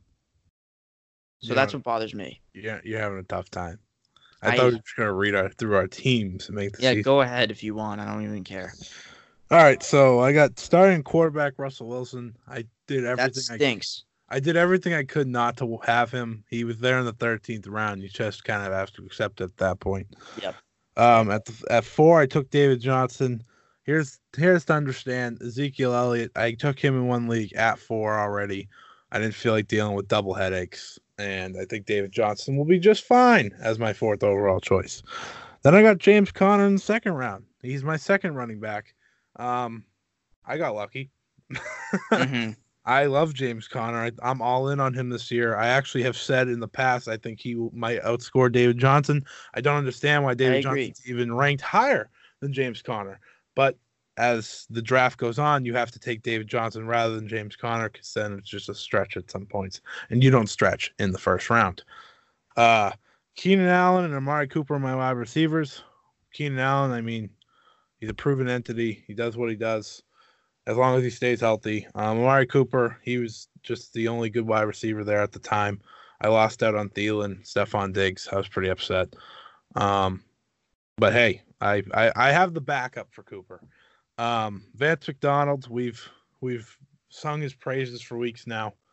So Yeah. that's what bothers me. Yeah, you're having a tough time. I, I- thought we were just gonna read our through our teams and make the Yeah, season. go ahead if you want. I don't even care. All right, so I got starting quarterback Russell Wilson. I did That everything. I, stinks. I did everything I could not to have him. He was there in the thirteenth round. You just kind of have to accept it at that point. Yep. Um, at the, at four, I took David Johnson. Here's here's to understand Ezekiel Elliott. I took him in one league at four already. I didn't feel like dealing with double headaches, and I think David Johnson will be just fine as my fourth overall choice. Then I got James Conner in the second round. He's my second running back. Um, I got lucky. hmm I love James Conner. I, I'm all in on him this year. I actually have said in the past I think he might outscore David Johnson. I don't understand why David agree. Johnson's even ranked higher than James Conner. But as the draft goes on, you have to take David Johnson rather than James Conner because then it's just a stretch at some points. And you don't stretch in the first round. Uh, Keenan Allen and Amari Cooper are my wide receivers. Keenan Allen, I mean, he's a proven entity. He does what he does as long as he stays healthy. Um, Amari Cooper, he was just the only good wide receiver there at the time. I lost out on Thielen, Stephon Diggs. I was pretty upset. Um, but hey, I, I I have the backup for Cooper. Um, Vance McDonald, we've we've sung his praises for weeks now.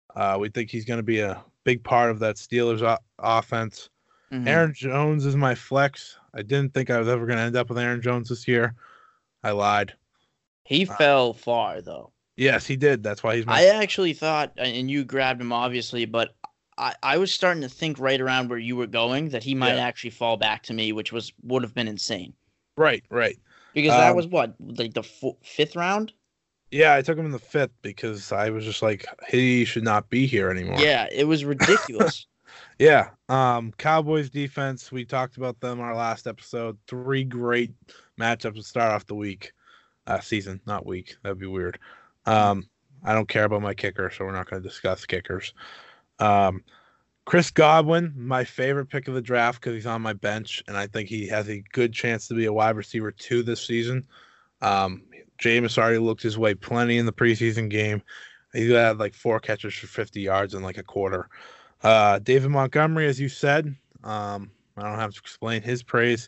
Uh, we think he's going to be a big part of that Steelers o- offense. Mhm. Aaron Jones is my flex. I didn't think I was ever going to end up with Aaron Jones this year. I lied. He Uh, fell far though. Yes, he did. That's why he's my. I actually thought, and you grabbed him obviously, but I, I was starting to think right around where you were going that he might Yeah. actually fall back to me, which was would have been insane Right, right. because that Um, was what, like the f- fifth round. Yeah, I took him in the fifth because I was just like, he should not be here anymore. Yeah, it was ridiculous. Yeah. Um, Cowboys defense, we talked about them our last episode. Three great matchups to start off the week. Uh, season, not week. That'd be weird. Um, I don't care about my kicker, so we're not going to discuss kickers. Um, Chris Godwin, my favorite pick of the draft because he's on my bench, and I think he has a good chance to be a wide receiver two this season. Um, Jameis already looked his way plenty in the preseason game. He had like four catches for fifty yards in like a quarter. Uh, David Montgomery, as you said, um, I don't have to explain his praise.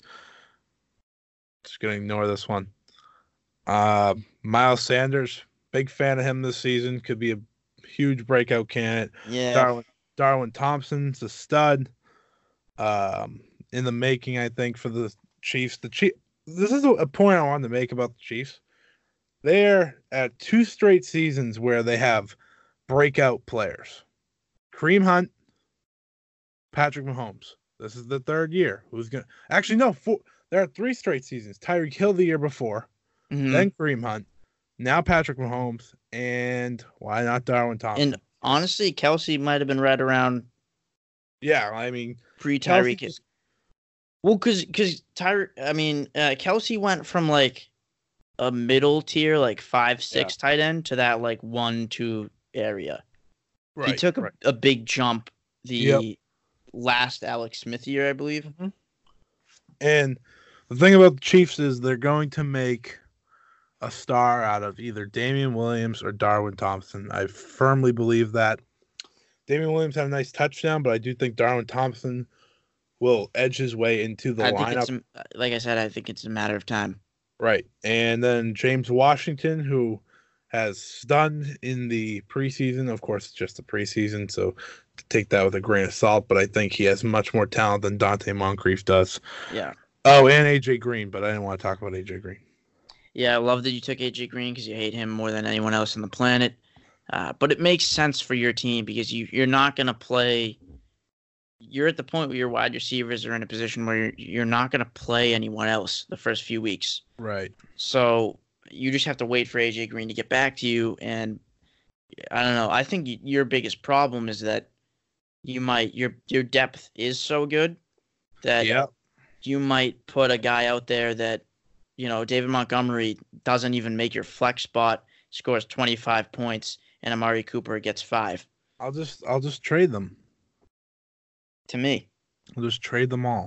Just going to ignore this one. Uh, Miles Sanders, big fan of him this season. Could be a huge breakout candidate. Yeah. Darwin, Darwin Thompson's a stud. Um, in the making, I think, for the Chiefs. The Chief. This is a point I wanted to make about the Chiefs. They're at two straight seasons where they have breakout players. Kareem Hunt, Patrick Mahomes. This is the third year. Who's gonna actually no? Four. There are three straight seasons. Tyreek Hill the year before, Mhm. then Kareem Hunt, now Patrick Mahomes, and why not Darwin Thompson? And honestly, Kelsey might have been right around yeah, I mean, pre Kelsey Tyreek. just- Well, because because Tyre, I mean, uh, Kelsey went from like a middle tier, like five six tight end, to that like one two area. he right, took a, right. a big jump the Yep. last Alex Smith year, I believe. And the thing about the Chiefs is they're going to make a star out of either Damian Williams or Darwin Thompson. I firmly believe that. Damian Williams had a nice touchdown, but I do think Darwin Thompson will edge his way into the I think lineup. it's a- like I said, I think it's a matter of time. Right. And then James Washington, who has stunned in the preseason. Of course, it's just the preseason, so take that with a grain of salt, but I think he has much more talent than Dante Moncrief does. Yeah. Oh, and A J Green, but I didn't want to talk about A J Green. Yeah, I love that you took A J Green because you hate him more than anyone else on the planet. Uh, but it makes sense for your team because you, you're not going to play – you're at the point where your wide receivers are in a position where you're, you're not going to play anyone else the first few weeks. Right. So you just have to wait for A J Green to get back to you. And I don't know. I think y- your biggest problem is that you might – your your depth is so good that Yeah. you might put a guy out there that, you know, David Montgomery doesn't even make your flex spot, scores twenty-five points, and Amari Cooper gets five. I'll just I'll just trade them. To me. I'll just trade them all.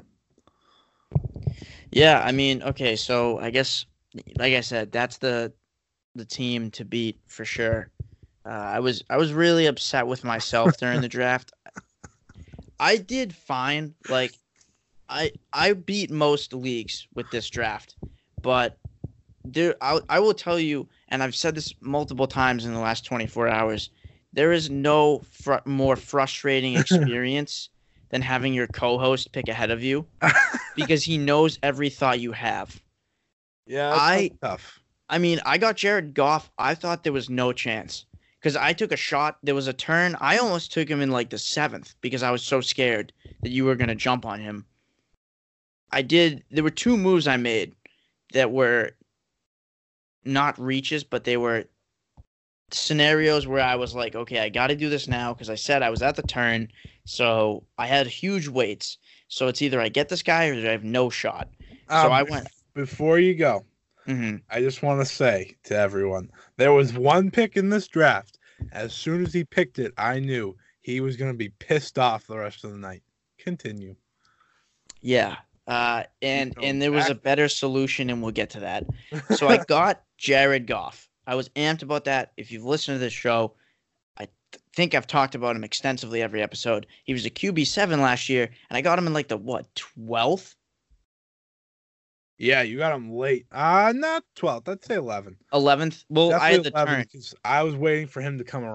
Yeah, I mean, okay, so I guess, like I said, that's the the team to beat for sure. Uh, I was I was really upset with myself during the draft. I did fine. Like, I I beat most leagues with this draft, but there I I will tell you, and I've said this multiple times in the last twenty-four hours, there is no fr- more frustrating experience than having your co-host pick ahead of you because he knows every thought you have. Yeah, that's I- tough. I mean, I got Jared Goff. I thought there was no chance because I took a shot. There was a turn. I almost took him in like the seventh because I was so scared that you were going to jump on him. I did. There were two moves I made that were not reaches, but they were scenarios where I was like, okay, I got to do this now because I said I was at the turn. So I had huge weights. So it's either I get this guy or I have no shot. So Um, I went. Before you go, hmm I just want to say to everyone, there was one pick in this draft. As soon as he picked it, I knew he was going to be pissed off the rest of the night. Continue. Yeah. Uh, and go and there was a back. better solution, and we'll get to that. So I got Jared Goff. I was amped about that. If you've listened to this show, I th- think I've talked about him extensively every episode. He was a Q B seven last year, and I got him in like the, what, twelfth? Yeah, you got him late. Uh, not twelfth. I'd say eleven. eleventh? Well, I had the Definitely eleven turn. because I was waiting for him to come around.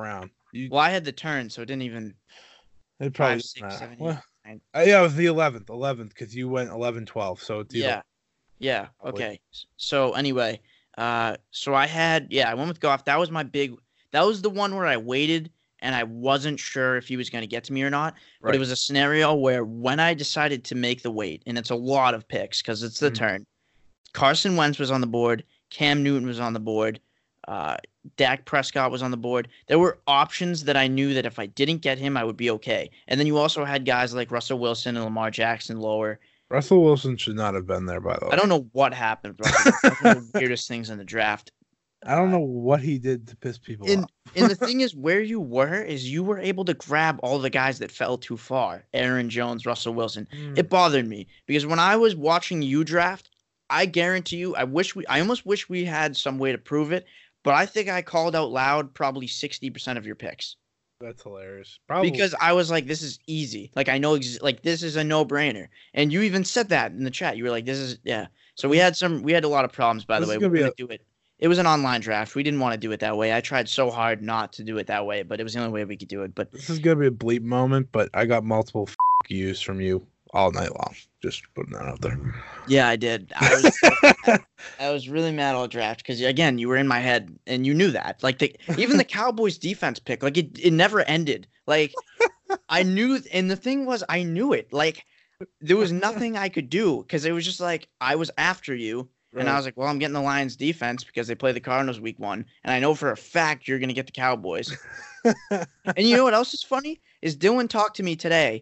You, Well, I had the turn, so it didn't even. it probably Five, doesn't six, matter. seven, eight, Well, nine. uh, yeah, it was the eleventh, eleventh, because you went eleven, twelve. So it's either Yeah. Yeah. Probably. Okay. So anyway, uh, so I had yeah, I went with Goff. That was my big. That was the one where I waited and I wasn't sure if he was going to get to me or not. But Right. it was a scenario where when I decided to make the wait, and it's a lot of picks because it's the Mhm. turn. Carson Wentz was on the board. Cam Newton was on the board. Uh, Dak Prescott was on the board. There were options that I knew that if I didn't get him, I would be okay. And then you also had guys like Russell Wilson and Lamar Jackson lower. Russell Wilson should not have been there, by the way. I don't know what happened, bro. That's one of the weirdest things in the draft. I don't know what he did to piss people And off. and the thing is, where you were is you were able to grab all the guys that fell too far. Aaron Jones, Russell Wilson. Mm. It bothered me because when I was watching you draft, I guarantee you, I wish we, I almost wish we had some way to prove it, but I think I called out loud probably sixty percent of your picks. That's hilarious. Probably Because I was like, this is easy. Like, I know, ex- like, this is a no-brainer. And you even said that in the chat. You were like, this is, yeah. So we had some, we had a lot of problems, by This the is way. gonna We be couldn't do it. It was an online draft. We didn't want to do it that way. I tried so hard not to do it that way, but it was the only way we could do it. But this is gonna be a bleep moment, but I got multiple f- yous from you all night long. Just putting that out there. yeah, I did. I was, so mad. I was really mad all draft because, again, you were in my head and you knew that. Like, the, even the Cowboys defense pick, like, it, it never ended. Like, I knew, and the thing was, I knew it. Like, there was nothing I could do because it was just like, I was after you. And I was like, well, I'm getting the Lions defense because they play the Cardinals week one. And I know for a fact you're going to get the Cowboys. And you know what else is funny? Is Dylan talked to me today,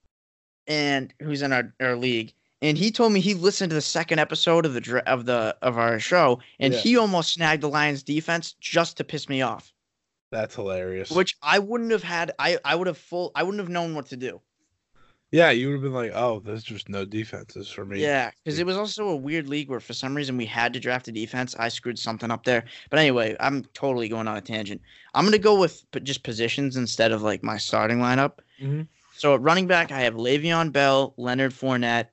and who's in our, our league. And he told me he listened to the second episode of the dra- of the of our show, and Yeah. he almost snagged the Lions defense just to piss me off. That's hilarious. Which I wouldn't have had. I, I would have full. I wouldn't have known what to do. yeah, you would have been like, oh, there's just no defenses for me. Yeah, because it was also a weird league where for some reason we had to draft a defense. I screwed something up there. But anyway, I'm totally going on a tangent. I'm going to go with p- just positions instead of like my starting lineup. Mhm. So at running back, I have Le'Veon Bell, Leonard Fournette,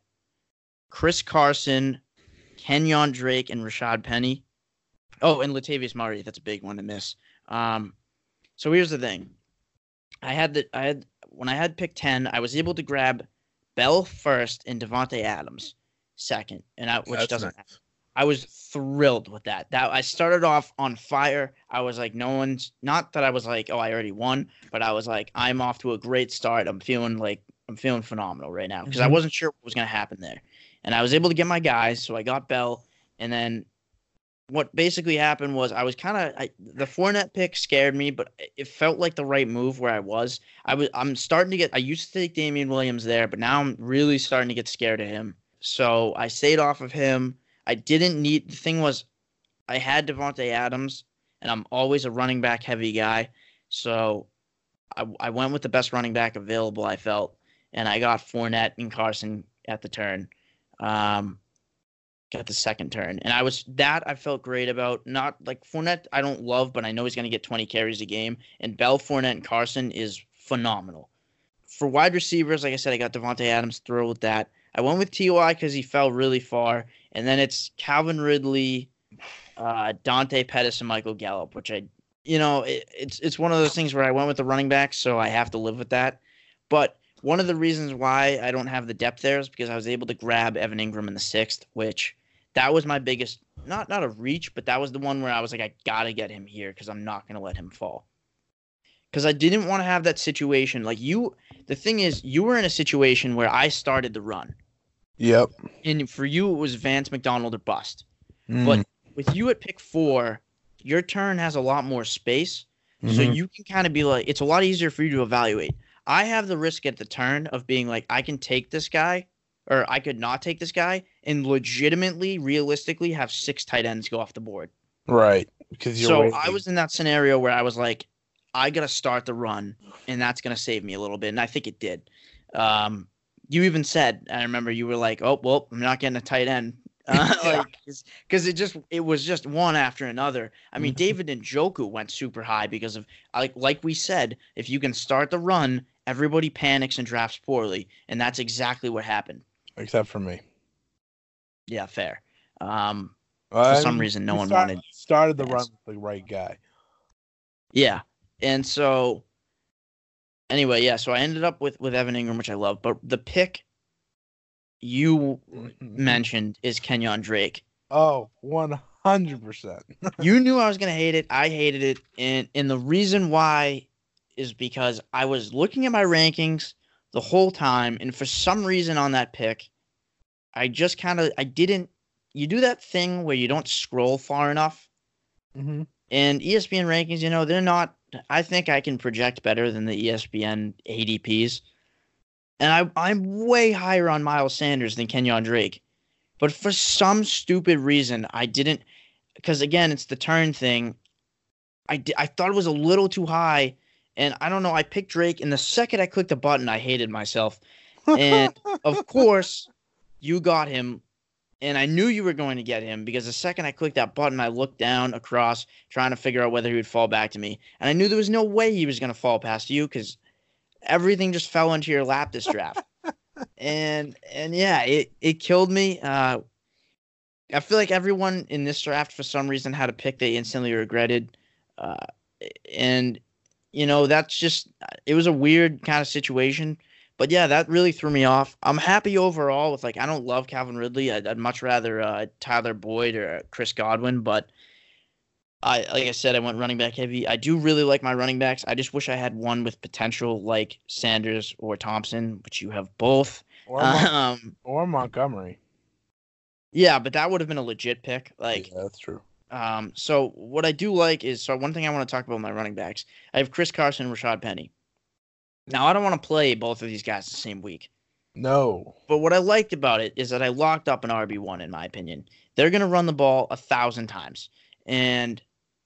Chris Carson, Kenyon Drake, and Rashad Penny. Oh, and Latavius Murray. That's a big one to miss. Um, so here's the thing. I had the I had when I had pick ten, I was able to grab Bell first and Devontae Adams second, and I, which That's doesn't. nice. I was thrilled with that. That I started off on fire. I was like, no one's not that I was like, oh, I already won, but I was like, I'm off to a great start. I'm feeling like I'm feeling phenomenal right now because I Mhm. wasn't sure what was going to happen there, and I was able to get my guys. So I got Bell, and then what basically happened was I was kind of the Fournette pick scared me, but it felt like the right move where I was. I was I'm starting to get. I used to take Damian Williams there, but now I'm really starting to get scared of him. So I stayed off of him. I didn't need the thing was I had Devontae Adams, and I'm always a running back heavy guy. So I, I went with the best running back available, I felt, and I got Fournette and Carson at the turn. Um, got the second turn. And I was that I felt great about. Not like Fournette, I don't love, but I know he's going to get twenty carries a game. And Bell, Fournette, and Carson is phenomenal. For wide receivers, like I said, I got Devontae Adams, thrilled with that. I went with T Y because he fell really far. And then it's Calvin Ridley, uh, Dante Pettis, and Michael Gallup, which I, you know, it, it's it's one of those things where I went with the running back, so I have to live with that. But one of the reasons why I don't have the depth there is because I was able to grab Evan Ingram in the sixth, which that was my biggest, not not a reach, but that was the one where I was like, I got to get him here because I'm not going to let him fall. Because I didn't want to have that situation. Like you, the thing is, you were in a situation where I started the run. Yep. And for you, it was Vance McDonald or bust. Mm. But with you at pick four, your turn has a lot more space. So Mhm. you can kind of be like, it's a lot easier for you to evaluate. I have the risk at the turn of being like, I can take this guy, or I could not take this guy, and legitimately, realistically, have six tight ends go off the board. Right. Because you're So waiting. I was in that scenario where I was like, I got to start the run, and that's going to save me a little bit. And I think it did. Um, you even said, I remember you were like, oh, well, I'm not getting a tight end. Uh, like, because it just it was just one after another. I mean, Mhm. David Njoku went super high because of like like we said, if you can start the run, everybody panics and drafts poorly, and that's exactly what happened. Except for me. Yeah, fair. Um, Well, For I some mean, reason, no you one started, wanted started the run Vance. with the right guy. yeah, And so, anyway, yeah, so I ended up with, with Evan Ingram, which I love. But the pick you mentioned is Kenyon Drake. Oh, one hundred percent. You knew I was going to hate it. I hated it. And, and the reason why is because I was looking at my rankings the whole time. And for some reason on that pick, I just kind of, I didn't, you do that thing where you don't scroll far enough. Mm-hmm. And E S P N rankings, you know, they're not, I think I can project better than the E S P N A D Ps. And I, I'm way higher on Miles Sanders than Kenyon Drake. But for some stupid reason, I didn't, because again, it's the turn thing. I, di- I thought it was a little too high. And I don't know, I picked Drake, and the second I clicked the button, I hated myself. And of course, you got him. And I knew you were going to get him because the second I clicked that button, I looked down across trying to figure out whether he would fall back to me. And I knew there was no way he was going to fall past you because everything just fell into your lap this draft. and and yeah, it, it killed me. Uh, I feel like everyone in this draft, for some reason, had a pick they instantly regretted. Uh, and, you know, that's just – it was a weird kind of situation. But, yeah, that really threw me off. I'm happy overall with, like, I don't love Calvin Ridley. I'd, I'd much rather uh, Tyler Boyd or Chris Godwin. But, I like I said, I went running back heavy. I do really like my running backs. I just wish I had one with potential like Sanders or Thompson, which you have both. Or, Mon- Um, or Montgomery. yeah, but that would have been a legit pick. Like, Yeah, that's true. um, so what I do like is, so one thing I want to talk about my running backs. I have Chris Carson and Rashad Penny. Now, I don't want to play both of these guys the same week. No. But what I liked about it is that I locked up an R B one, in my opinion. They're going to run the ball a thousand times. And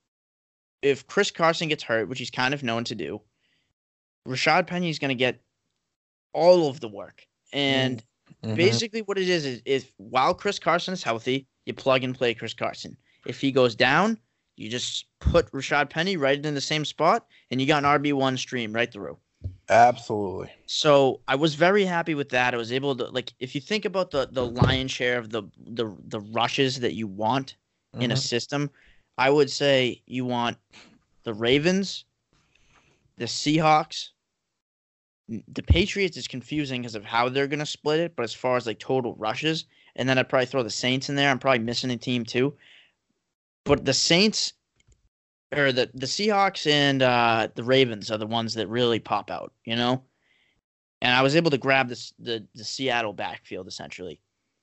if Chris Carson gets hurt, which he's kind of known to do, Rashad Penny is going to get all of the work. And mm-hmm. basically what it is, is if while Chris Carson is healthy, you plug and play Chris Carson. If he goes down, you just put Rashad Penny right in the same spot, and you got an R B one stream right through. Absolutely. So I was very happy with that. I was able to, like, if you think about the the lion's share of the the, the rushes that you want mm-hmm. in a system, I would say you want the Ravens, the Seahawks. The Patriots is confusing because of how they're going to split it, but as far as, like, total rushes, and then I'd probably throw the Saints in there. I'm probably missing a team too. But the Saints, or the, the Seahawks and uh, the Ravens are the ones that really pop out, you know? And I was able to grab this, the, the Seattle backfield, essentially.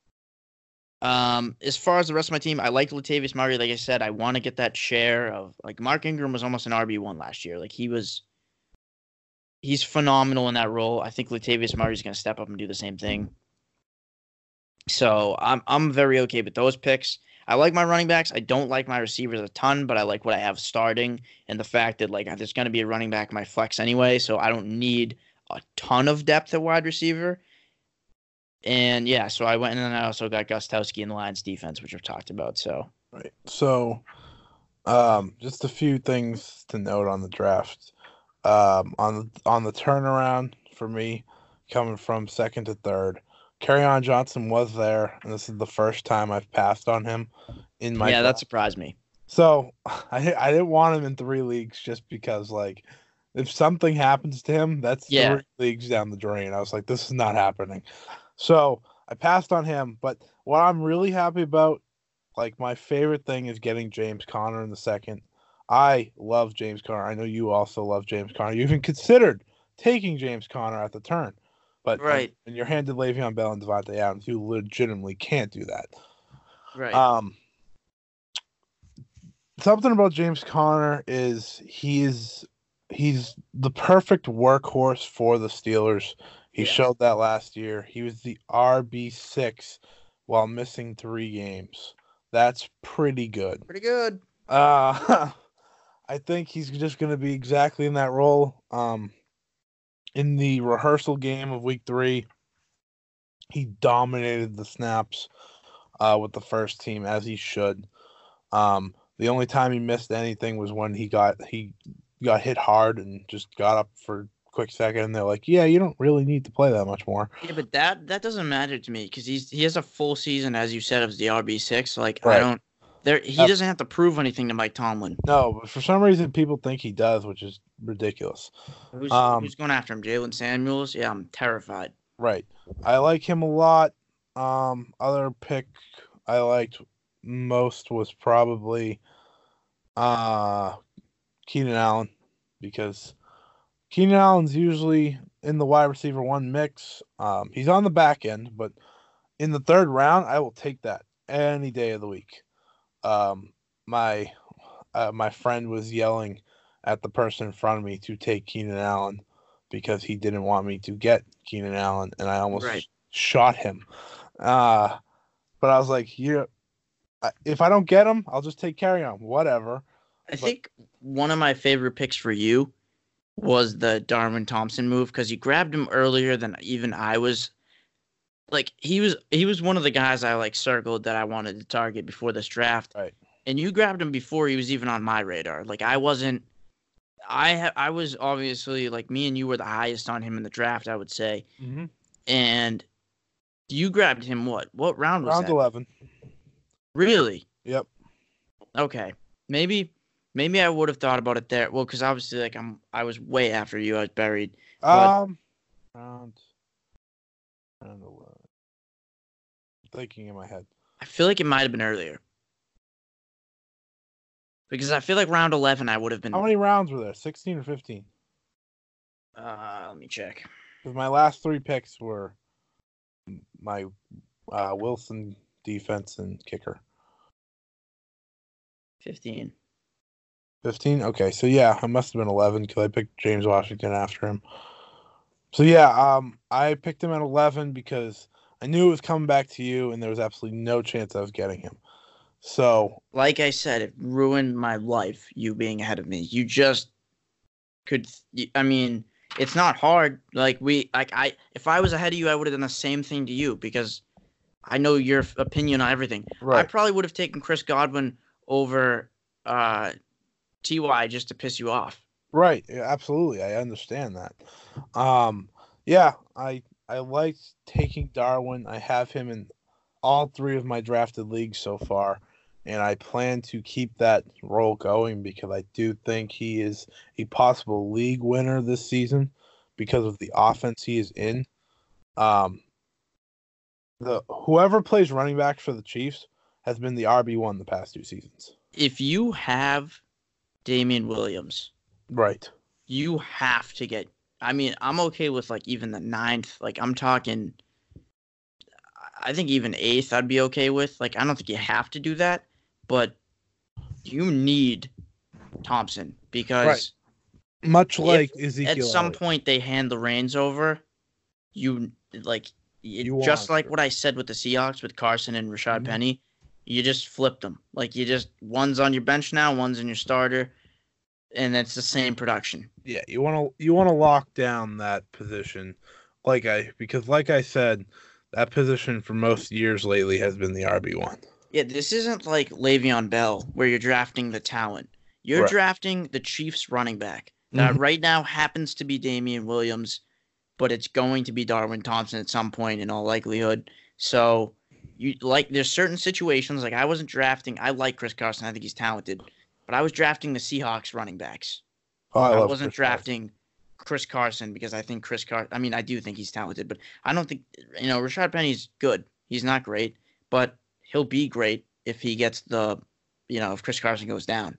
Um, as far as the rest of my team, I like Latavius Murray. Like I said, I want to get that share of, like, Mark Ingram was almost an R B one last year. Like, he was, he's phenomenal in that role. I think Latavius Murray is going to step up and do the same thing. So I'm I'm very okay with those picks. I like my running backs. I don't like my receivers a ton, but I like what I have starting and the fact that, like, there's going to be a running back in my flex anyway, so I don't need a ton of depth at wide receiver. And, yeah, so I went and then I also got Gostowski in the Lions defense, which I've talked about. So, right. So, um, just a few things to note on the draft. Um, on, on the turnaround for me, coming from second to third, Kerryon Johnson was there, and this is the first time I've passed on him in my yeah, draft. that surprised me. So I I didn't want him in three leagues just because, like, if something happens to him, that's yeah. three leagues down the drain. I was like, this is not happening. So I passed on him. But what I'm really happy about, like, my favorite thing is getting James Conner in the second. I love James Conner. I know you also love James Conner. You even considered taking James Conner at the turn. But right. when you're handed Le'Veon Bell and Devontae Adams, you legitimately can't do that. Right. Um, something about James Conner is he's he's the perfect workhorse for the Steelers. He yeah. showed that last year. He was the R B six while missing three games. That's pretty good. Pretty good. Uh, I think he's just going to be exactly in that role. Um. In the rehearsal game of week three, he dominated the snaps uh, with the first team, as he should. Um, the only time he missed anything was when he got he got hit hard and just got up for a quick second. And they're like, "Yeah, you don't really need to play that much more." Yeah, but that that doesn't matter to me because he's he has a full season, as you said, of the R B six. Like, right. I don't. There, he Uh, doesn't have to prove anything to Mike Tomlin. No, but for some reason people think he does, which is ridiculous. Who's Um, who's going after him? Jalen Samuels? Yeah, I'm terrified. Right. I like him a lot. Um, other pick I liked most was probably uh Keenan Allen, because Keenan Allen's usually in the wide receiver one mix. Um, he's on the back end, but in the third round, I will take that any day of the week. Um, my uh, my friend was yelling at the person in front of me to take Keenan Allen because he didn't want me to get Keenan Allen, and I almost Right. shot him. Uh, but I was like, "You, if I don't get him, I'll just take carry on, whatever." I But- think one of my favorite picks for you was the Darwin Thompson move, because you grabbed him earlier than even I was. Like, he was he was one of the guys I like circled that I wanted to target before this draft. Right. And you grabbed him before he was even on my radar. Like, I wasn't I ha- I was obviously, like, me and you were the highest on him in the draft, I would say. Mm-hmm. And you grabbed him what? What round was Round that? eleven. Really? Yep. Okay. Maybe maybe I would have thought about it there. Well, because obviously, like, I'm I was way after you. I was buried. But- Um, round, round eleven. Thinking in my head. I feel like it might have been earlier. Because I feel like round eleven I would have been. How many rounds were there? Sixteen or fifteen? Uh, let me check. Because my last three picks were my uh, Wilson defense and kicker. fifteen. Fifteen. Okay, so yeah, I must have been eleven because I picked James Washington after him. So yeah, um, I picked him at eleven because I knew it was coming back to you, and there was absolutely no chance I was getting him. So Like I said, it ruined my life, you being ahead of me. You just could. I mean, it's not hard. Like, we, like, I, if I was ahead of you, I would have done the same thing to you, because I know your opinion on everything. I right, probably would have taken Chris Godwin over uh, T Y just to piss you off. right, yeah, absolutely, I understand that. Um, yeah, I I liked taking Darwin. I have him in all three of my drafted leagues so far, and I plan to keep that role going because I do think he is a possible league winner this season because of the offense he is in. Um, the whoever plays running back for the Chiefs has been the R B one the past two seasons. If you have Damian Williams, Right. you have to get. I mean, I'm okay with, like, even the ninth. Like, I'm talking. I think even eighth, I'd be okay with. Like, I don't think you have to do that, but you need Thompson, because Right. Much like Ezekiel. at some Elliott. point they hand the reins over. You like it, You just want like to. what I said with the Seahawks with Carson and Rashad Mhm. Penny. You just flipped them. Like, you just one's on your bench now, one's in your starter, and it's the same production. Yeah, you want to you want to lock down that position, like I because like I said, that position for most years lately has been the R B one. Yeah, this isn't like Le'Veon Bell where you're drafting the talent. You're Right. drafting the Chiefs running back that Mhm. right now happens to be Damian Williams, but it's going to be Darwin Thompson at some point in all likelihood. So you like there's certain situations, like I wasn't drafting. I like Chris Carson. I think he's talented, but I was drafting the Seahawks running backs. Oh, I, I, love wasn't Chris Carson. drafting Chris Carson because I think Chris Carson. I mean, I do think he's talented, but I don't think you know Rashad Penny's good. He's not great, but he'll be great if he gets the, you know, if Chris Carson goes down.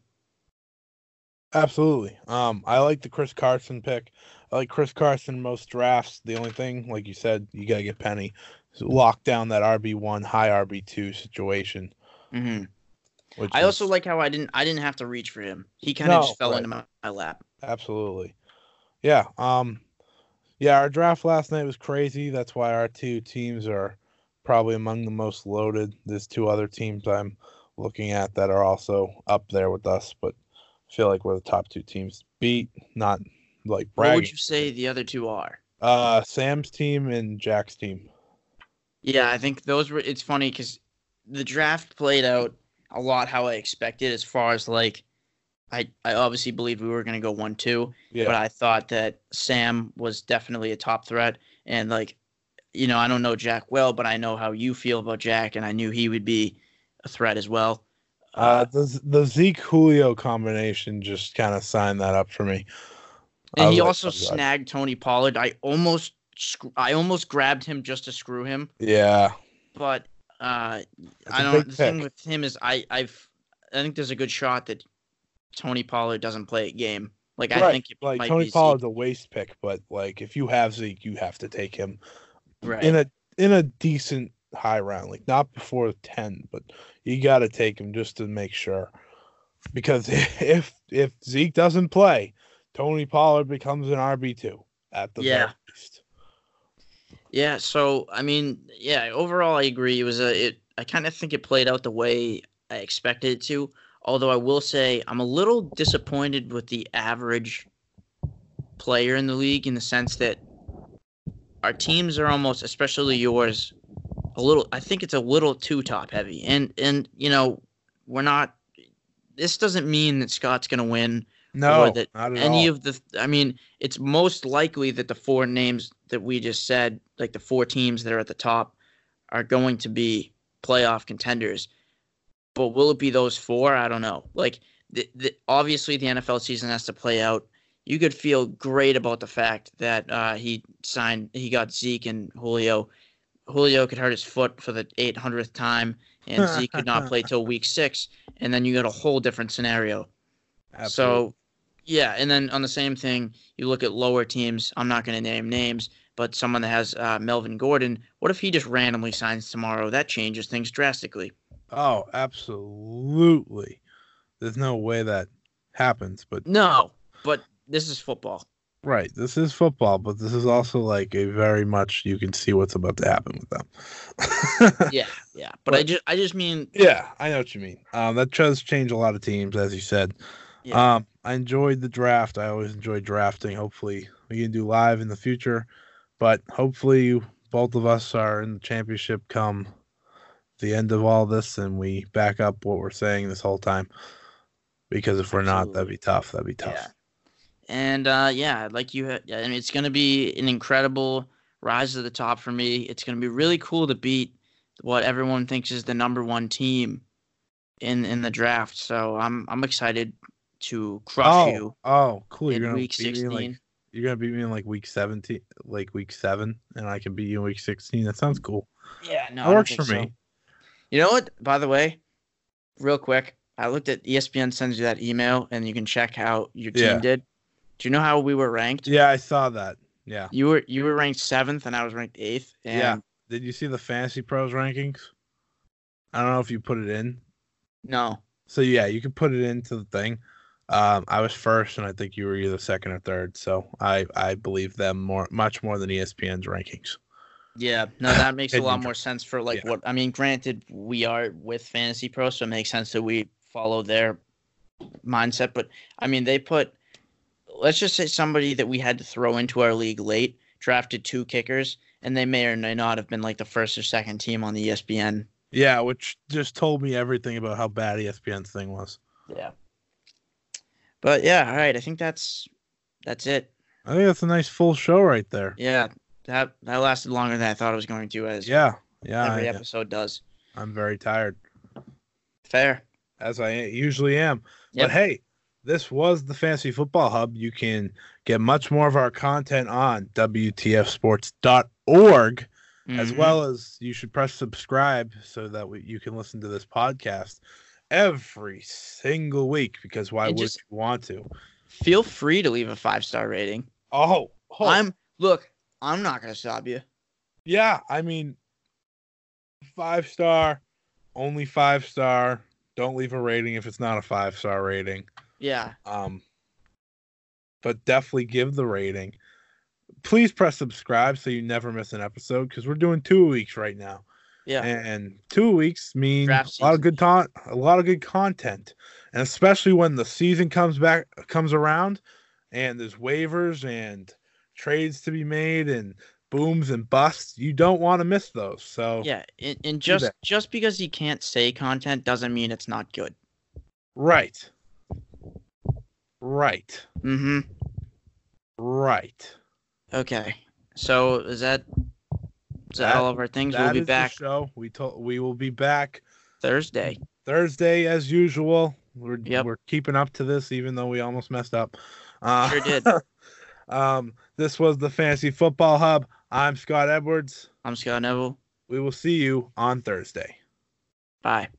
Absolutely. Um, I like the Chris Carson pick. I like Chris Carson in most drafts. The only thing, like you said, you gotta get Penny. So lock down that R B one, high R B two situation. hmm Which I also is- like how I didn't I didn't have to reach for him. He kind of No, just fell right. into my, my lap. Absolutely. Yeah. Um yeah, our draft last night was crazy. That's why our two teams are probably among the most loaded. There's two other teams I'm looking at that are also up there with us, but I feel like we're the top two teams. Beat, not like What bragging. would you say the other two are? Uh Sam's team and Jack's team. Yeah, I think those were. It's funny because the draft played out a lot how I expected. As far as like, I I obviously believed we were going to go one two, Yeah. but I thought that Sam was definitely a top threat. And like, you know, I don't know Jack well, but I know how you feel about Jack, and I knew he would be a threat as well. Uh, the the Zeke Julio combination just kind of signed that up for me. And he like, also oh, snagged Tony Pollard. I almost I almost grabbed him just to screw him. Yeah, but uh, I a don't. big The thing pick. with him is I I've I think there's a good shot that Tony Pollard doesn't play a game. Like I right. think it like might Tony be Pollard's Zeke. a waste pick, but like if you have Zeke, you have to take him Right. in a in a decent high round, like not before ten, but you got to take him just to make sure. Because if if Zeke doesn't play, Tony Pollard becomes an R B two at the Yeah. very least. Yeah, so I mean, yeah, overall I agree. It was a it I kind of think it played out the way I expected it to. Although I will say I'm a little disappointed with the average player in the league in the sense that our teams are almost, especially yours, a little I think it's a little too top heavy. And and you know, we're not this doesn't mean that Scott's going to win. No, or that not at any all. of the I mean, it's most likely that the four names that we just said, like the four teams that are at the top, are going to be playoff contenders. But will it be those four? I don't know. Like, the, the, obviously, the N F L season has to play out. You could feel great about the fact that uh, he signed, he got Zeke and Julio. Julio could hurt his foot for the eight hundredth time, and Zeke could not play till week six. And then you got a whole different scenario. Absolutely. So, yeah, and then on the same thing, you look at lower teams. I'm not going to name names, but someone that has uh, Melvin Gordon, what if he just randomly signs tomorrow? That changes things drastically. Oh, absolutely. There's no way that happens, but No, but this is football. right, this is football, but this is also like a very much you can see what's about to happen with them. Yeah, yeah, but, I just, I just mean, Yeah, I know what you mean. Um, that does change a lot of teams, as you said. yeah, Um, I enjoyed the draft. I always enjoy drafting. Hopefully, we can do live in the future, but hopefully, both of us are in the championship come the end of all this, and we back up what we're saying this whole time. Because if we're not, that'd be tough. That'd be tough. yeah. And uh, yeah, like you, had, I mean, it's going to be an incredible rise to the top for me. It's going to be really cool to beat what everyone thinks is the number one team in in the draft. So I'm I'm excited to crush oh, you oh, cool! in You're gonna week beat me in, like sixteen. you're gonna beat me in like week seventeen, like week seven, and I can beat you in week sixteen. That sounds cool. Yeah, no, That I don't works think for me. so. You know what? By the way, real quick, I looked at E S P N sends you that email, and you can check how your team Yeah. did. Do you know how we were ranked? Yeah, I saw that. Yeah. You were you were ranked seventh, and I was ranked eighth. And Yeah. Did you see the Fantasy Pros rankings? I don't know if you put it in. No. So yeah, you can put it into the thing. Um, I was first, and I think you were either second or third. So I I believe them more, much more than E S P N's rankings. Yeah, no, that makes a lot Opinion. more sense for like Yeah. what I mean. Granted, we are with Fantasy Pro, so it makes sense that we follow their mindset. But I mean, they put, let's just say somebody that we had to throw into our league late drafted two kickers, and they may or may not have been like the first or second team on the E S P N. Yeah, which just told me everything about how bad E S P N's thing was. Yeah. But yeah, all right. I think that's that's it. I think that's a nice full show right there. Yeah, that that lasted longer than I thought it was going to, as Yeah, yeah. every I, episode does. I'm very tired, Fair. as I usually am. Yep. But hey, this was the Fantasy Football Hub. You can get much more of our content on W T F sports dot org, as Mhm. well as you should press subscribe so that we, you can listen to this podcast every single week, because why And would just- you want to? Feel free to leave a five star rating. Oh, oh, I'm look. I'm not gonna stop you. yeah, I mean, five star, only five star. Don't leave a rating if it's not a five star rating. Yeah. Um, but definitely give the rating. Please press subscribe so you never miss an episode, because we're doing two weeks right now, Yeah. and two weeks mean Draft a lot of season. good ton, a lot of good content, and especially when the season comes back, comes around, and there's waivers and trades to be made and booms and busts. You don't want to miss those. So Yeah. And, and just that. just because you can't say content doesn't mean it's not good. right, right, Mm-hmm. right. Okay. So is that is that, That- all of our things? We'll That be is back the show. We told we will be back Thursday. Thursday, as usual. We're Yep. we're keeping up to this, even though we almost messed up. Uh, Sure did. um, this was the Fantasy Football Hub. I'm Scott Edwards. I'm Scott Neville. We will see you on Thursday. Bye.